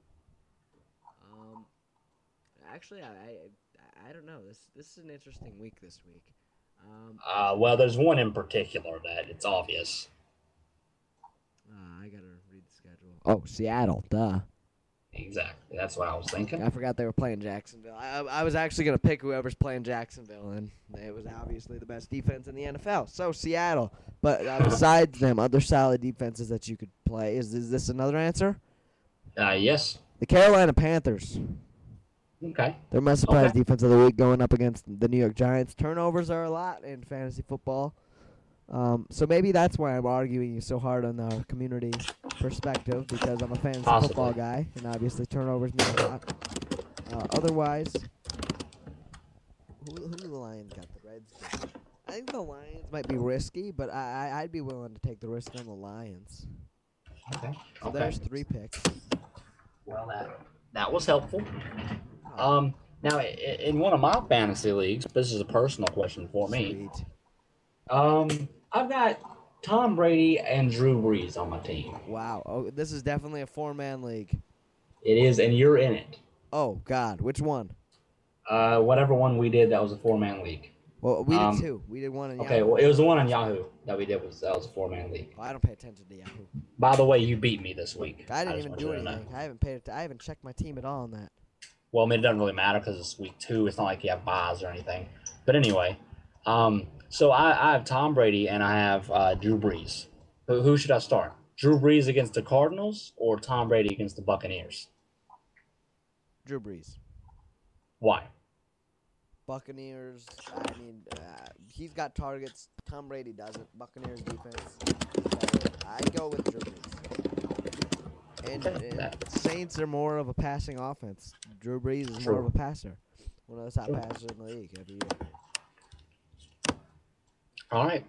Actually, I don't know. This is an interesting week this week. Well, there's one in particular that it's obvious. I got to read the schedule. Oh, Seattle, duh. Exactly. That's what I was thinking. I forgot they were playing Jacksonville. I was actually going to pick whoever's playing Jacksonville, and it was obviously the best defense in the NFL. So, Seattle. But besides them, other solid defenses that you could play. Is this another answer? Yes. The Carolina Panthers. Okay. They're my surprise defense of the week going up against the New York Giants. Turnovers are a lot in fantasy football. So maybe that's why I'm arguing so hard on our community perspective, because I'm a fantasy football guy, and obviously turnovers mean a lot. Otherwise, who the Lions got? The Redskins. I think the Lions might be risky, but I'd be willing to take the risk on the Lions. Okay. So there's 3 picks. Well, that was helpful. Now, in one of my fantasy leagues, this is a personal question for me. Sweet. I've got Tom Brady and Drew Brees on my team. Wow. Oh, this is definitely a 4-man league. It is, and you're in it. Oh, God. Which one? Whatever one we did, that was a 4-man league. Well, we did 2. We did one on Yahoo. Okay, well, it was the one on Yahoo that we did. That was a 4-man league. Well, I don't pay attention to Yahoo. By the way, you beat me this week. I didn't even do anything. I haven't checked my team at all on that. Well, I mean, it doesn't really matter because it's week 2. It's not like you have buys or anything. But anyway, so I have Tom Brady and I have Drew Brees. Who should I start? Drew Brees against the Cardinals or Tom Brady against the Buccaneers? Drew Brees. Why? Buccaneers, I mean, he's got targets. Tom Brady doesn't. Buccaneers defense. I'd go with Drew Brees. And Saints are more of a passing offense. Drew Brees is more of a passer. One of the top passers in the league every year. All right.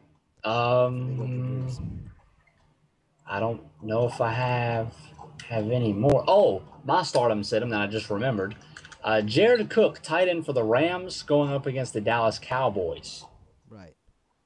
I don't know if I have any more. Oh, my stardom sit-em that I just remembered. Jared Cook, tight end for the Rams, going up against the Dallas Cowboys. Right.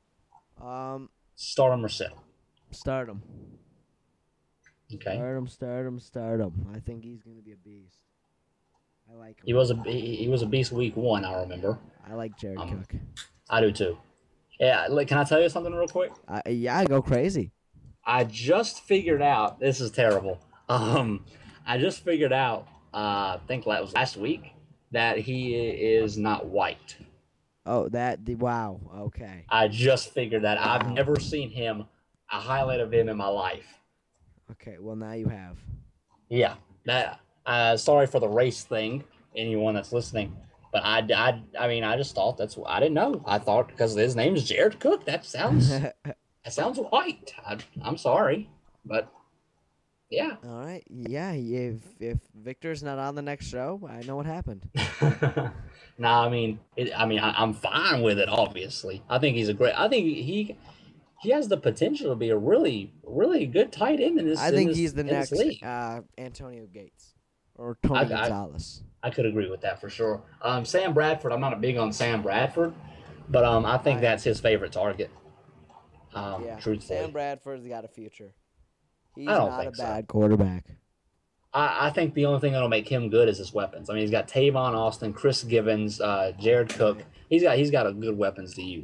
Start him or sit him? Start him. Okay. Start him. I think he's going to be a beast. I like him. He was a beast week 1, I remember. I like Jared Cook. I do too. Yeah, can I tell you something real quick? Yeah, go crazy. I just figured out, this is terrible. I just figured out, I think that was last week, that he is not white. Oh, wow, okay. I just figured that. Wow. I've never seen a highlight of him in my life. Okay, well, now you have. Yeah, sorry for the race thing, anyone that's listening, but I mean, I just thought I didn't know. I thought because his name is Jared Cook, that sounds white. I'm sorry, but yeah. All right, yeah. If Victor's not on the next show, I know what happened. No, I mean, I'm fine with it. Obviously, I think he's I think he has the potential to be a really, really good tight end in this. I think he's the next league. Antonio Gates or Tony Gonzalez. I could agree with that for sure. Sam Bradford, I'm not big on Sam Bradford, but I think that's his favorite target. Truthfully, Sam Bradford's got a future. He's I don't not think a bad quarterback. I think the only thing that'll make him good is his weapons. I mean, he's got Tavon Austin, Chris Givens, Jared Cook. He's got a good weapons to use.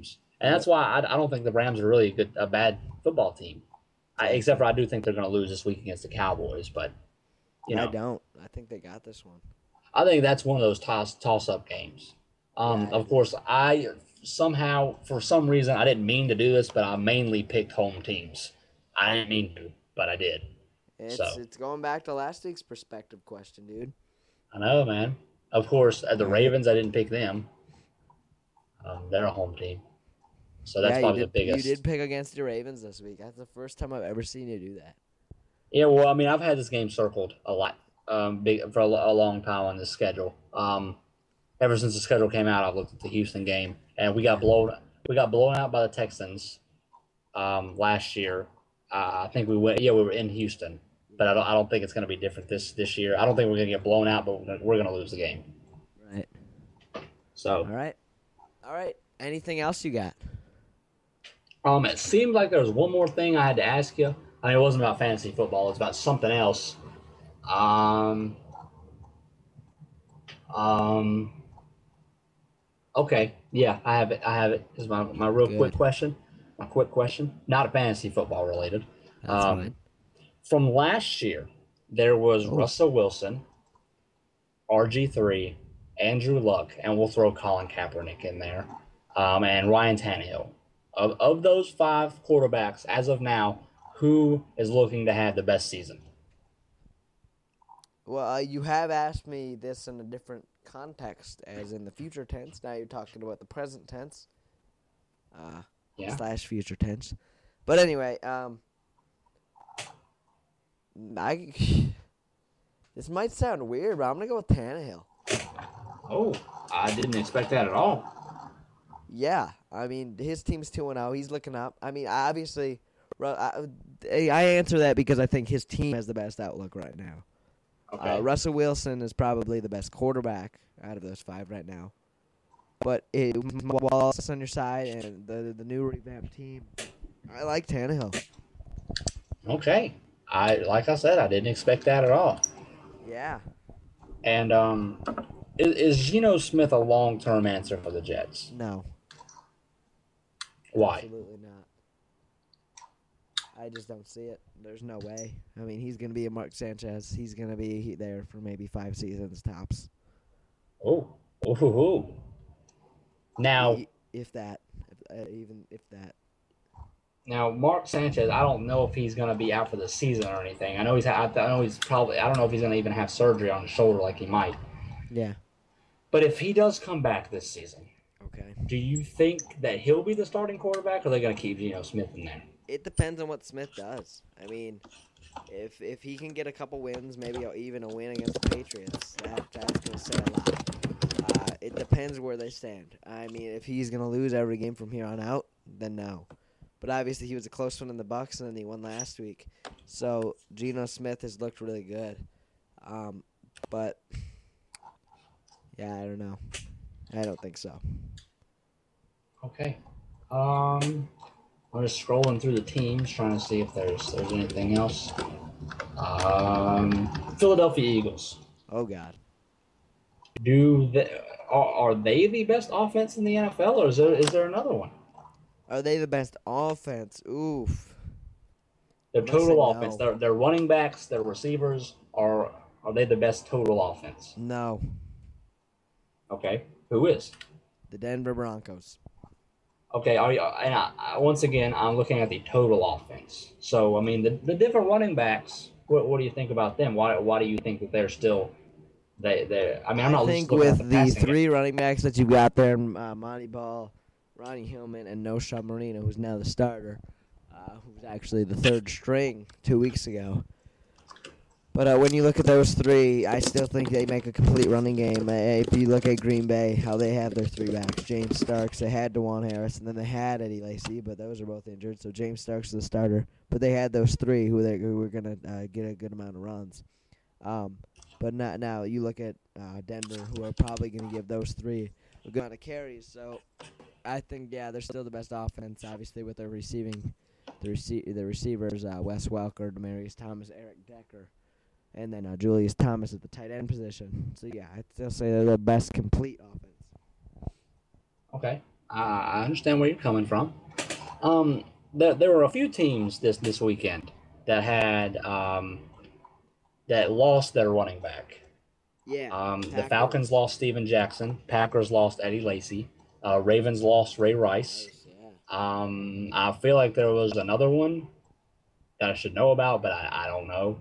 And that's why I don't think the Rams are really a bad football team. Except for I do think they're going to lose this week against the Cowboys. But, I don't. I think they got this one. I think that's one of those toss-up games. Of course, I somehow, for some reason, I didn't mean to do this, but I mainly picked home teams. I didn't mean to, but I did. It's going back to last week's perspective question, dude. I know, man. Of course, the Ravens, I didn't pick them. They're a home team. So that's probably the biggest. You did pick against the Ravens this week. That's the first time I've ever seen you do that. Yeah, well, I mean, I've had this game circled a lot for a long time on this schedule. Ever since the schedule came out, I've looked at the Houston game, and we got blown out by the Texans last year. I think we were in Houston, but I don't think it's going to be different this year. I don't think we're going to get blown out, but we're going to lose the game. Right. So. All right. Anything else you got? It seemed like there was one more thing I had to ask you. I mean, it wasn't about fantasy football. It's about something else. Okay. Yeah, I have it. This is my real quick question. My quick question. Not fantasy football related. That's fine. From last year, there was Russell Wilson, RG3, Andrew Luck, and we'll throw Colin Kaepernick in there, and Ryan Tannehill. Of those 5 quarterbacks, as of now, who is looking to have the best season? Well, you have asked me this in a different context, as in the future tense. Now you're talking about the present tense, / future tense. But anyway, this might sound weird, but I'm gonna go with Tannehill. Oh, I didn't expect that at all. Yeah, I mean, his team's 2-0. He's looking up. I mean, obviously, I answer that because I think his team has the best outlook right now. Okay. Russell Wilson is probably the best quarterback out of those 5 right now. But Wallace on your side and the new revamped team, I like Tannehill. Okay. Like I said, I didn't expect that at all. Yeah. And is Geno Smith a long-term answer for the Jets? No. Why? Absolutely not. I just don't see it. There's no way. I mean, he's going to be a Mark Sanchez. He's going to be there for maybe 5 seasons tops. Oh. Now, if that. Now, Mark Sanchez, I don't know if he's going to be out for the season or anything. I know he's probably. I don't know if he's going to even have surgery on his shoulder like he might. Yeah. But if he does come back this season, okay, do you think that he'll be the starting quarterback, or are they going to keep Geno Smith in there? It depends on what Smith does. I mean, if he can get a couple wins, maybe even a win against the Patriots, that's going to say a lot. It depends where they stand. I mean, if he's going to lose every game from here on out, then no. But obviously, he was a close one in the Bucs, and then he won last week. So Geno Smith has looked really good. But yeah, I don't know. I don't think so. Okay. I'm just scrolling through the teams, trying to see if there's anything else. Philadelphia Eagles. Oh God. Are they the best offense in the NFL, or is there another one? Are they the best offense? Oof. Their total offense. Their running backs, their receivers, are they the best total offense? No. Okay. Who is? The Denver Broncos. Okay. Once again, I'm looking at the total offense. So, I mean, the different running backs. What do you think about them? Why do you think that they're still? I think with the 3 running backs that you've got there, Monty Ball, Ronnie Hillman, and Nosha Marino, who's now the starter, who was actually the 3rd string 2 weeks ago. But when you look at those 3, I still think they make a complete running game. If you look at Green Bay, how they have their 3 backs, James Starks, they had DeJuan Harris, and then they had Eddie Lacy, but those are both injured, so James Starks is the starter. But they had those 3 who were going to get a good amount of runs. But now you look at Denver, who are probably going to give those 3 a good amount of carries. So I think, they're still the best offense, obviously, with their receiving. The receivers, Wes Welker, Demaryius Thomas, Eric Decker, and then Julius Thomas at the tight end position. So, I'd still say they're the best complete offense. Okay. I understand where you're coming from. There were a few teams this weekend that had that lost their running back. Yeah. The Falcons lost Steven Jackson. Packers lost Eddie Lacy. Ravens lost Ray Rice. Yeah. I feel like there was another one that I should know about, but I don't know.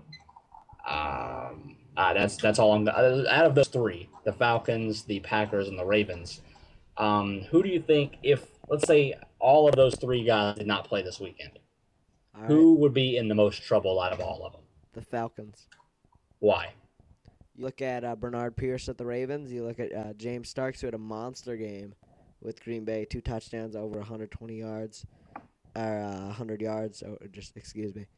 That's all I'm. Out of those three, the Falcons, the Packers, and the Ravens, who do you think, if let's say all of those three guys did not play this weekend, who would be in the most trouble out of all of them? The Falcons. Why? You look at Bernard Pierce at the Ravens. You look at James Starks, who had a monster game with Green Bay, 2 touchdowns, over 120 yards, or 100 yards. Excuse me,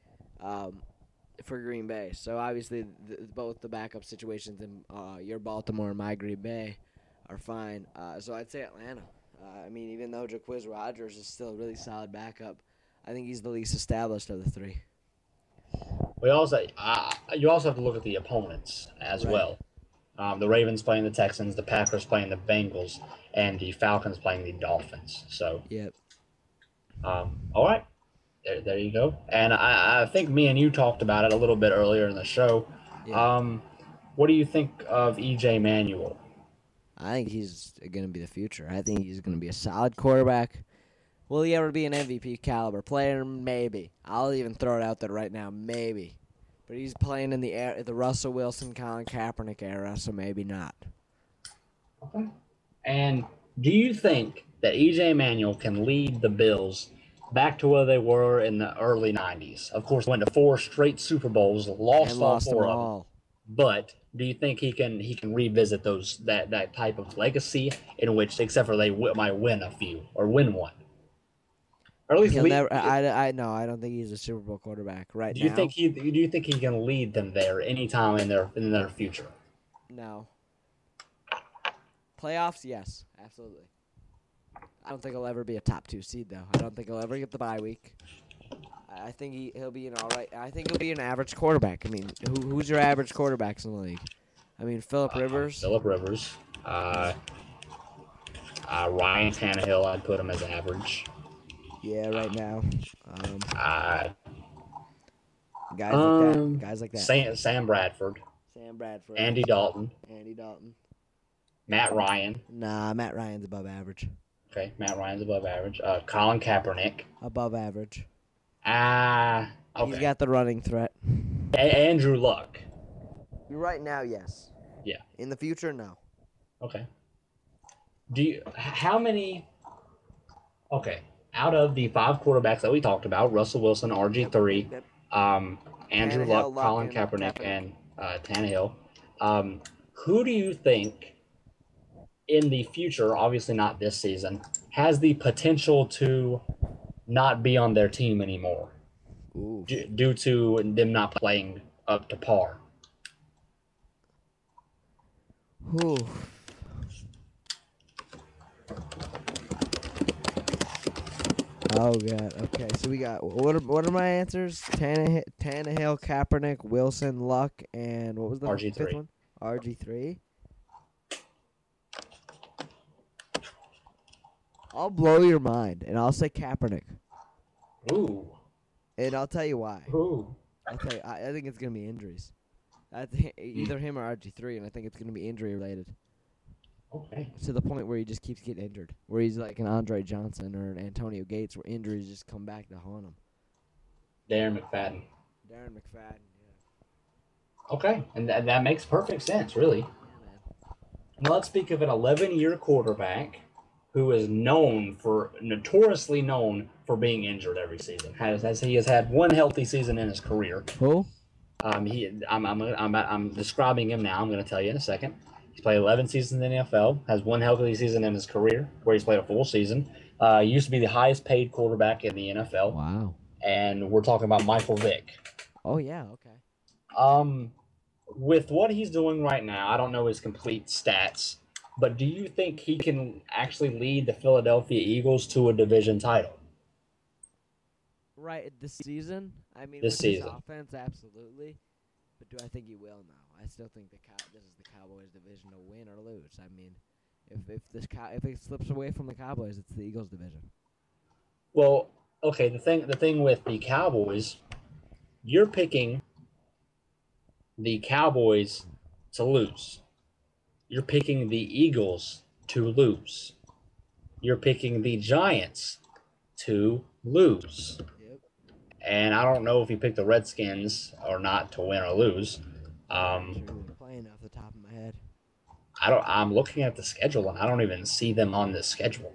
for Green Bay. So obviously, both the backup situations in your Baltimore and my Green Bay are fine. So I'd say Atlanta. I mean, even though Jacquizz Rodgers is still a really solid backup, I think he's the least established of the three. We also you also have to look at the opponents as well. The Ravens playing the Texans, the Packers playing the Bengals, and the Falcons playing the Dolphins. So, yep. All right, there you go. And I think me and you talked about it a little bit earlier in the show. Yeah. What do you think of EJ Manuel? I think he's going to be the future. I think he's going to be a solid quarterback. Will he ever be an MVP caliber player? Maybe. I'll even throw it out there right now. Maybe. But he's playing in the Russell Wilson, Colin Kaepernick era, so maybe not. Okay. And do you think that EJ Manuel can lead the Bills back to where they were in the early 90s? Of course, went to 4 straight Super Bowls, lost all 4 of them. But do you think he can revisit that type of legacy in which, except for they might win a few or win one? Or at least I don't think he's a Super Bowl quarterback right now. Do you think he can lead them there anytime in their future? No. Playoffs, yes, absolutely. I don't think he'll ever be a top 2 seed though. I don't think he'll ever get the bye week. I think he'll be an all right. I think he'll be an average quarterback. I mean, who's your average quarterbacks in the league? I mean, Phillip Rivers. Phillip Rivers. Ryan Tannehill, I'd put him as average. Yeah, right now. Guys like that. Sam Bradford. Andy Dalton. Matt Ryan. Nah, Matt Ryan's above average. Okay, Matt Ryan's above average. Colin Kaepernick. Above average. Okay. He's got the running threat. Andrew Luck. Right now, yes. Yeah. In the future, no. Okay. How many? Okay. Out of the 5 quarterbacks that we talked about, Russell Wilson, RG3, Andrew Luck, Colin Kaepernick, and Tannehill, who do you think in the future, obviously not this season, has the potential to not be on their team anymore due to them not playing up to par? Ooh. Oh god. Okay, so we got what are my answers? Tannehill, Kaepernick, Wilson, Luck, and what was the RG3. fifth one? RG3. I'll blow your mind, and I'll say Kaepernick. Ooh. And I'll tell you why. Ooh. I'll tell you, I think it's gonna be injuries. Either him or RG3, and I think it's gonna be injury related. Okay. To the point where he just keeps getting injured, where he's like an Andre Johnson or an Antonio Gates, where injuries just come back to haunt him. Darren McFadden. Yeah. Okay, and that makes perfect sense, really. Yeah, man. Now let's speak of an 11-year quarterback who is notoriously known for being injured every season. He has had one healthy season in his career. Who? I'm describing him now. I'm going to tell you in a second. He's played 11 seasons in the NFL, has one healthy season in his career where he's played a full season. Used to be the highest paid quarterback in the NFL. Wow. And we're talking about Michael Vick. Oh, yeah, okay. With what he's doing right now, I don't know his complete stats, but do you think he can actually lead the Philadelphia Eagles to a division title? Right, this season? I mean, this season. His offense, absolutely. But do I think he will? No. I still think this is the Cowboys' division to win or lose. I mean, If it slips away from the Cowboys, it's the Eagles division. Well, okay. The thing with the Cowboys, you're picking the Cowboys to lose. You're picking the Eagles to lose. You're picking the Giants to lose. Yep. And I don't know if you pick the Redskins or not to win or lose. Playing off the top of my head. I'm looking at the schedule and I don't even see them on this schedule.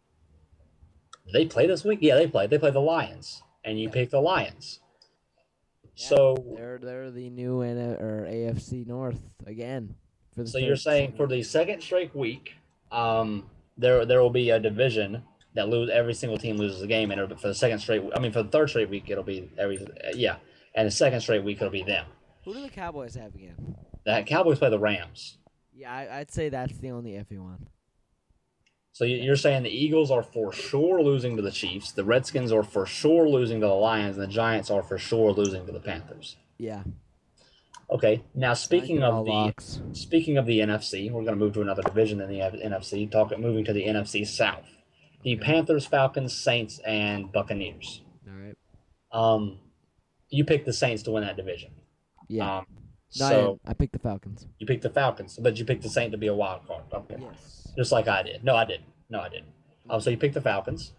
Do they play this week? Yeah, they play. They play the Lions, and you pick the Lions. Yeah, So they're the new AFC North again. So you're saying for the second straight week, there will be a division that every single team loses a game, and for the third straight week it'll be and the second straight week it'll be them. Who do the Cowboys have again? The Cowboys play the Rams. Yeah, I'd say that's the only iffy one. So you're saying the Eagles are for sure losing to the Chiefs, the Redskins are for sure losing to the Lions, and the Giants are for sure losing to the Panthers. Yeah. Okay. Now speaking of the NFC, we're going to move to another division in the NFC. Moving to the NFC South, the Panthers, Falcons, Saints, and Buccaneers. All right. You picked the Saints to win that division. Yeah. I picked the Falcons. You picked the Falcons, but you picked the Saints to be a wild card. Okay. Yes. Just like I did. No, I didn't. So you picked the Falcons.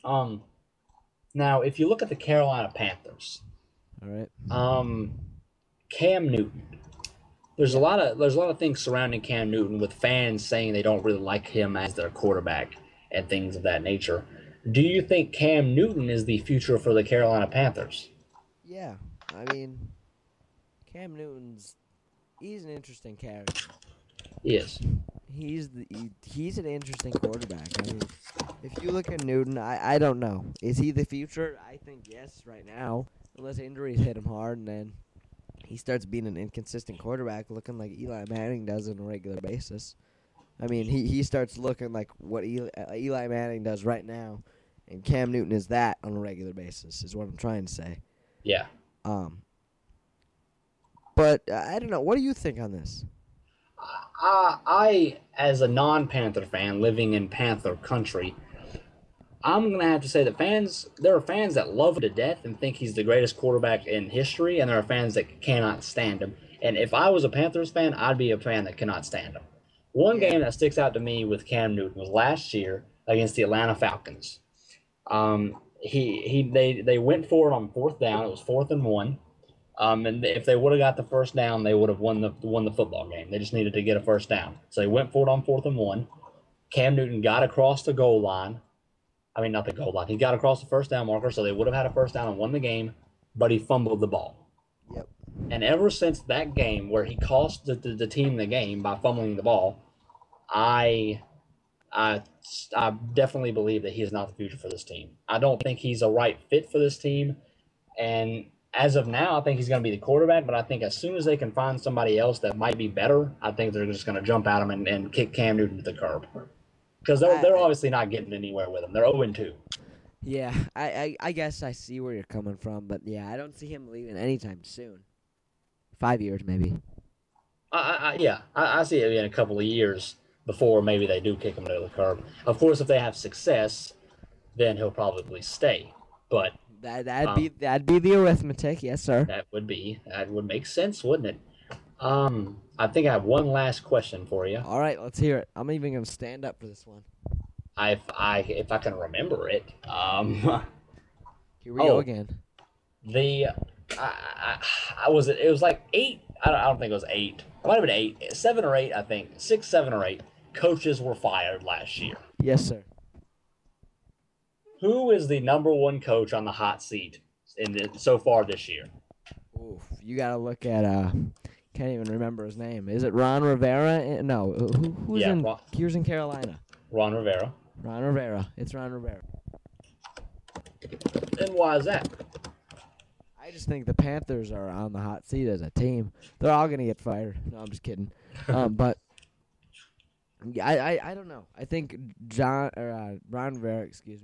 Now if you look at the Carolina Panthers, all right. Cam Newton. There's a lot of things surrounding Cam Newton with fans saying they don't really like him as their quarterback and things of that nature. Do you think Cam Newton is the future for the Carolina Panthers? Yeah. I mean, Cam Newton's he's an interesting character. He is. He's an interesting quarterback. I mean, if you look at Newton, I don't know. Is he the future? I think yes right now, unless injuries hit him hard and then he starts being an inconsistent quarterback, looking like Eli Manning does on a regular basis. I mean, he starts looking like what Eli Manning does right now, and Cam Newton is that on a regular basis, is what I'm trying to say. Yeah. But I don't know. What do you think on this? I, as a non-Panther fan living in Panther country, I'm going to have to say that there are fans that love him to death and think he's the greatest quarterback in history, and there are fans that cannot stand him. And if I was a Panthers fan, I'd be a fan that cannot stand him. One game that sticks out to me with Cam Newton was last year against the Atlanta Falcons. They went for it on fourth down. It was 4th and 1. And if they would have got the first down, they would have won the football game. They just needed to get a first down. So they went for it on 4th and 1. Cam Newton got across the goal line. I mean, not the goal line. He got across the first down marker, so they would have had a first down and won the game, but he fumbled the ball. Yep. And ever since that game where he cost the team the game by fumbling the ball, I definitely believe that he is not the future for this team. I don't think he's a right fit for this team. And as of now, I think he's going to be the quarterback, but I think as soon as they can find somebody else that might be better, I think they're just going to jump at him and kick Cam Newton to the curb. Because they're obviously not getting anywhere with him. They're 0-2. Yeah, I guess I see where you're coming from, but yeah, I don't see him leaving anytime soon. 5 years, maybe. I see it in a couple of years before maybe they do kick him to the curb. Of course, if they have success, then he'll probably stay. But that'd be the arithmetic, yes, sir. That would make sense, wouldn't it? I think I have one last question for you. All right, let's hear it. I'm even gonna stand up for this one. If I can remember it. Here we go again. It was like 8. I don't think it was 8. It might have been 8, 7 or 8. I think 6, 7 or 8 coaches were fired last year. Yes, sir. Who is the number one coach on the hot seat so far this year? Oof, you gotta look at can't even remember his name. Is it Ron Rivera? No, who's in Carolina? Ron Rivera. Ron Rivera. It's Ron Rivera. And why is that? I just think the Panthers are on the hot seat as a team. They're all gonna get fired. No, I'm just kidding. But I don't know. I think Ron Rivera,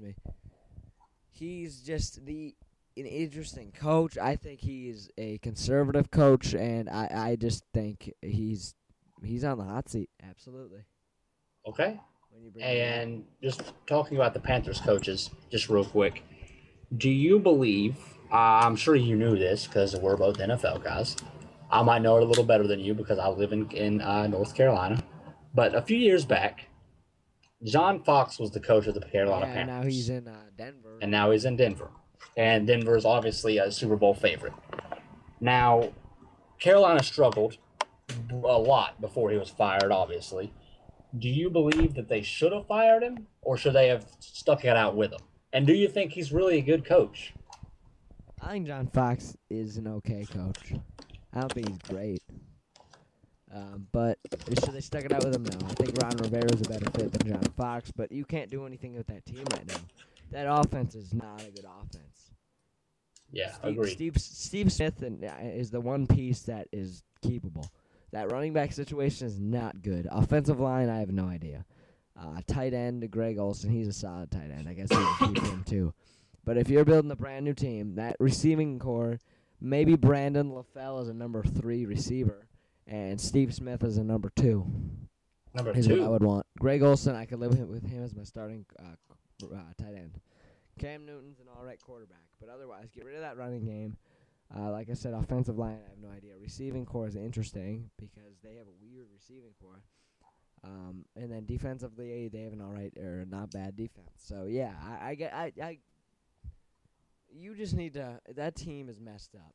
he's just an interesting coach. I think he's a conservative coach, and I just think he's on the hot seat. Absolutely. Okay. when you bring And just talking about the Panthers coaches, just real quick, do you believe? I'm sure you knew this because we're both NFL guys. I might know it a little better than you because I live in North Carolina. But a few years back, John Fox was the coach of the Carolina Panthers. Now he's in Denver. And now he's in Denver. And Denver is obviously a Super Bowl favorite. Now, Carolina struggled a lot before he was fired, obviously. Do you believe that they should have fired him, or should they have stuck it out with him? And do you think he's really a good coach? I think John Fox is an okay coach. I don't think he's great. But should they stuck it out with him? No. I think Ron Rivera is a better fit than John Fox, but you can't do anything with that team right now. That offense is not a good offense. Yeah, agreed. Steve Smith is the one piece that is keepable. That running back situation is not good. Offensive line, I have no idea. Tight end, Greg Olsen, he's a solid tight end. I guess you can keep him too. But if you're building a brand new team, that receiving core, maybe Brandon LaFell is a number 3 receiver, and Steve Smith is a number 2. Number is 2? What I would want. Greg Olsen, I could live with him as my starting tight end. Cam Newton's an all right quarterback, but otherwise, get rid of that running game. Like I said, offensive line, I have no idea. Receiving core is interesting because they have a weird receiving core. And then defensively, they have an all right or not bad defense. So yeah, I you just need to. That team is messed up.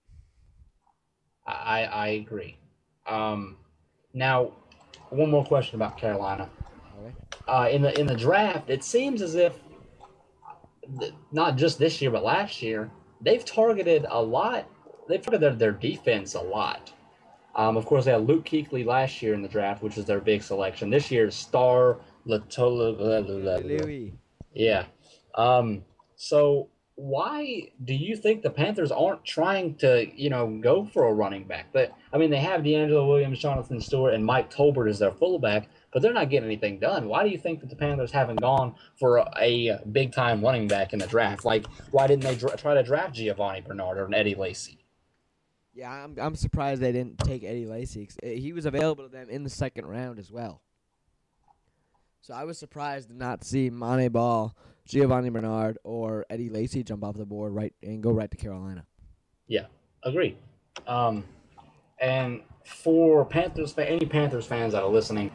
I agree. Now, one more question about Carolina. Okay. In the draft, it seems as if not just this year but last year, they've targeted a lot. They've targeted their defense a lot. Of course, they had Luke Kuechly last year in the draft, which was their big selection. This year, Star Louis. Yeah. So why do you think the Panthers aren't trying to, go for a running back? But I mean, they have DeAngelo Williams, Jonathan Stewart, and Mike Tolbert as their fullback, but they're not getting anything done. Why do you think that the Panthers haven't gone for a big-time running back in the draft? Like, why didn't they try to draft Giovanni Bernard or Eddie Lacy? Yeah, I'm surprised they didn't take Eddie Lacy. He was available to them in the second round as well. So I was surprised to not see Monte Ball, Giovanni Bernard, or Eddie Lacy jump off the board and go right to Carolina. Yeah, agreed. And for any Panthers fans that are listening,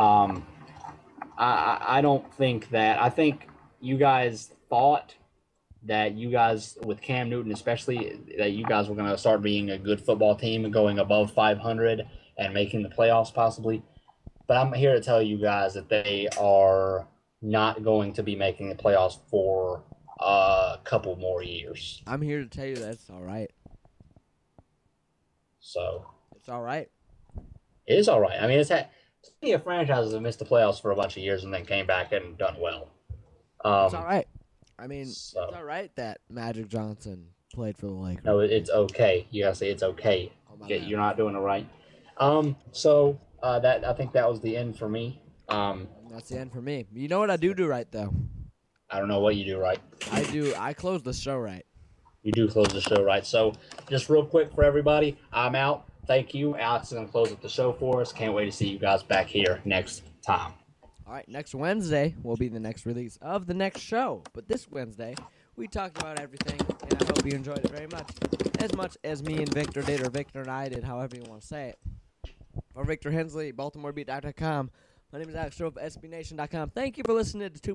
I don't think that. I think you guys thought that you guys, with Cam Newton especially, that you guys were going to start being a good football team and going above 500 and making the playoffs possibly. But I'm here to tell you guys that they are not going to be making the playoffs for a couple more years. I'm here to tell you that it's all right. So it's all right. It is all right. I mean, plenty of franchises have missed the playoffs for a bunch of years and then came back and done well. It's all right. I mean, it's all right that Magic Johnson played for the Lakers. No, it's okay. You gotta say it's okay. You're not doing it right. So I think that was the end for me. That's the end for me. You know what I do right though? I don't know what you do right. I close the show right. You do close the show right. So just real quick for everybody, I'm out. Thank you. Alex is gonna close up the show for us. Can't wait to see you guys back here next time. All right, next Wednesday will be the next release of the next show. But this Wednesday, we talked about everything, and I hope you enjoyed it very much as me and Victor did, or Victor and I did, however you want to say it. For Victor Hensley, BaltimoreBeat.com, my name is Alex Stroh of SBNation.com. Thank you for listening to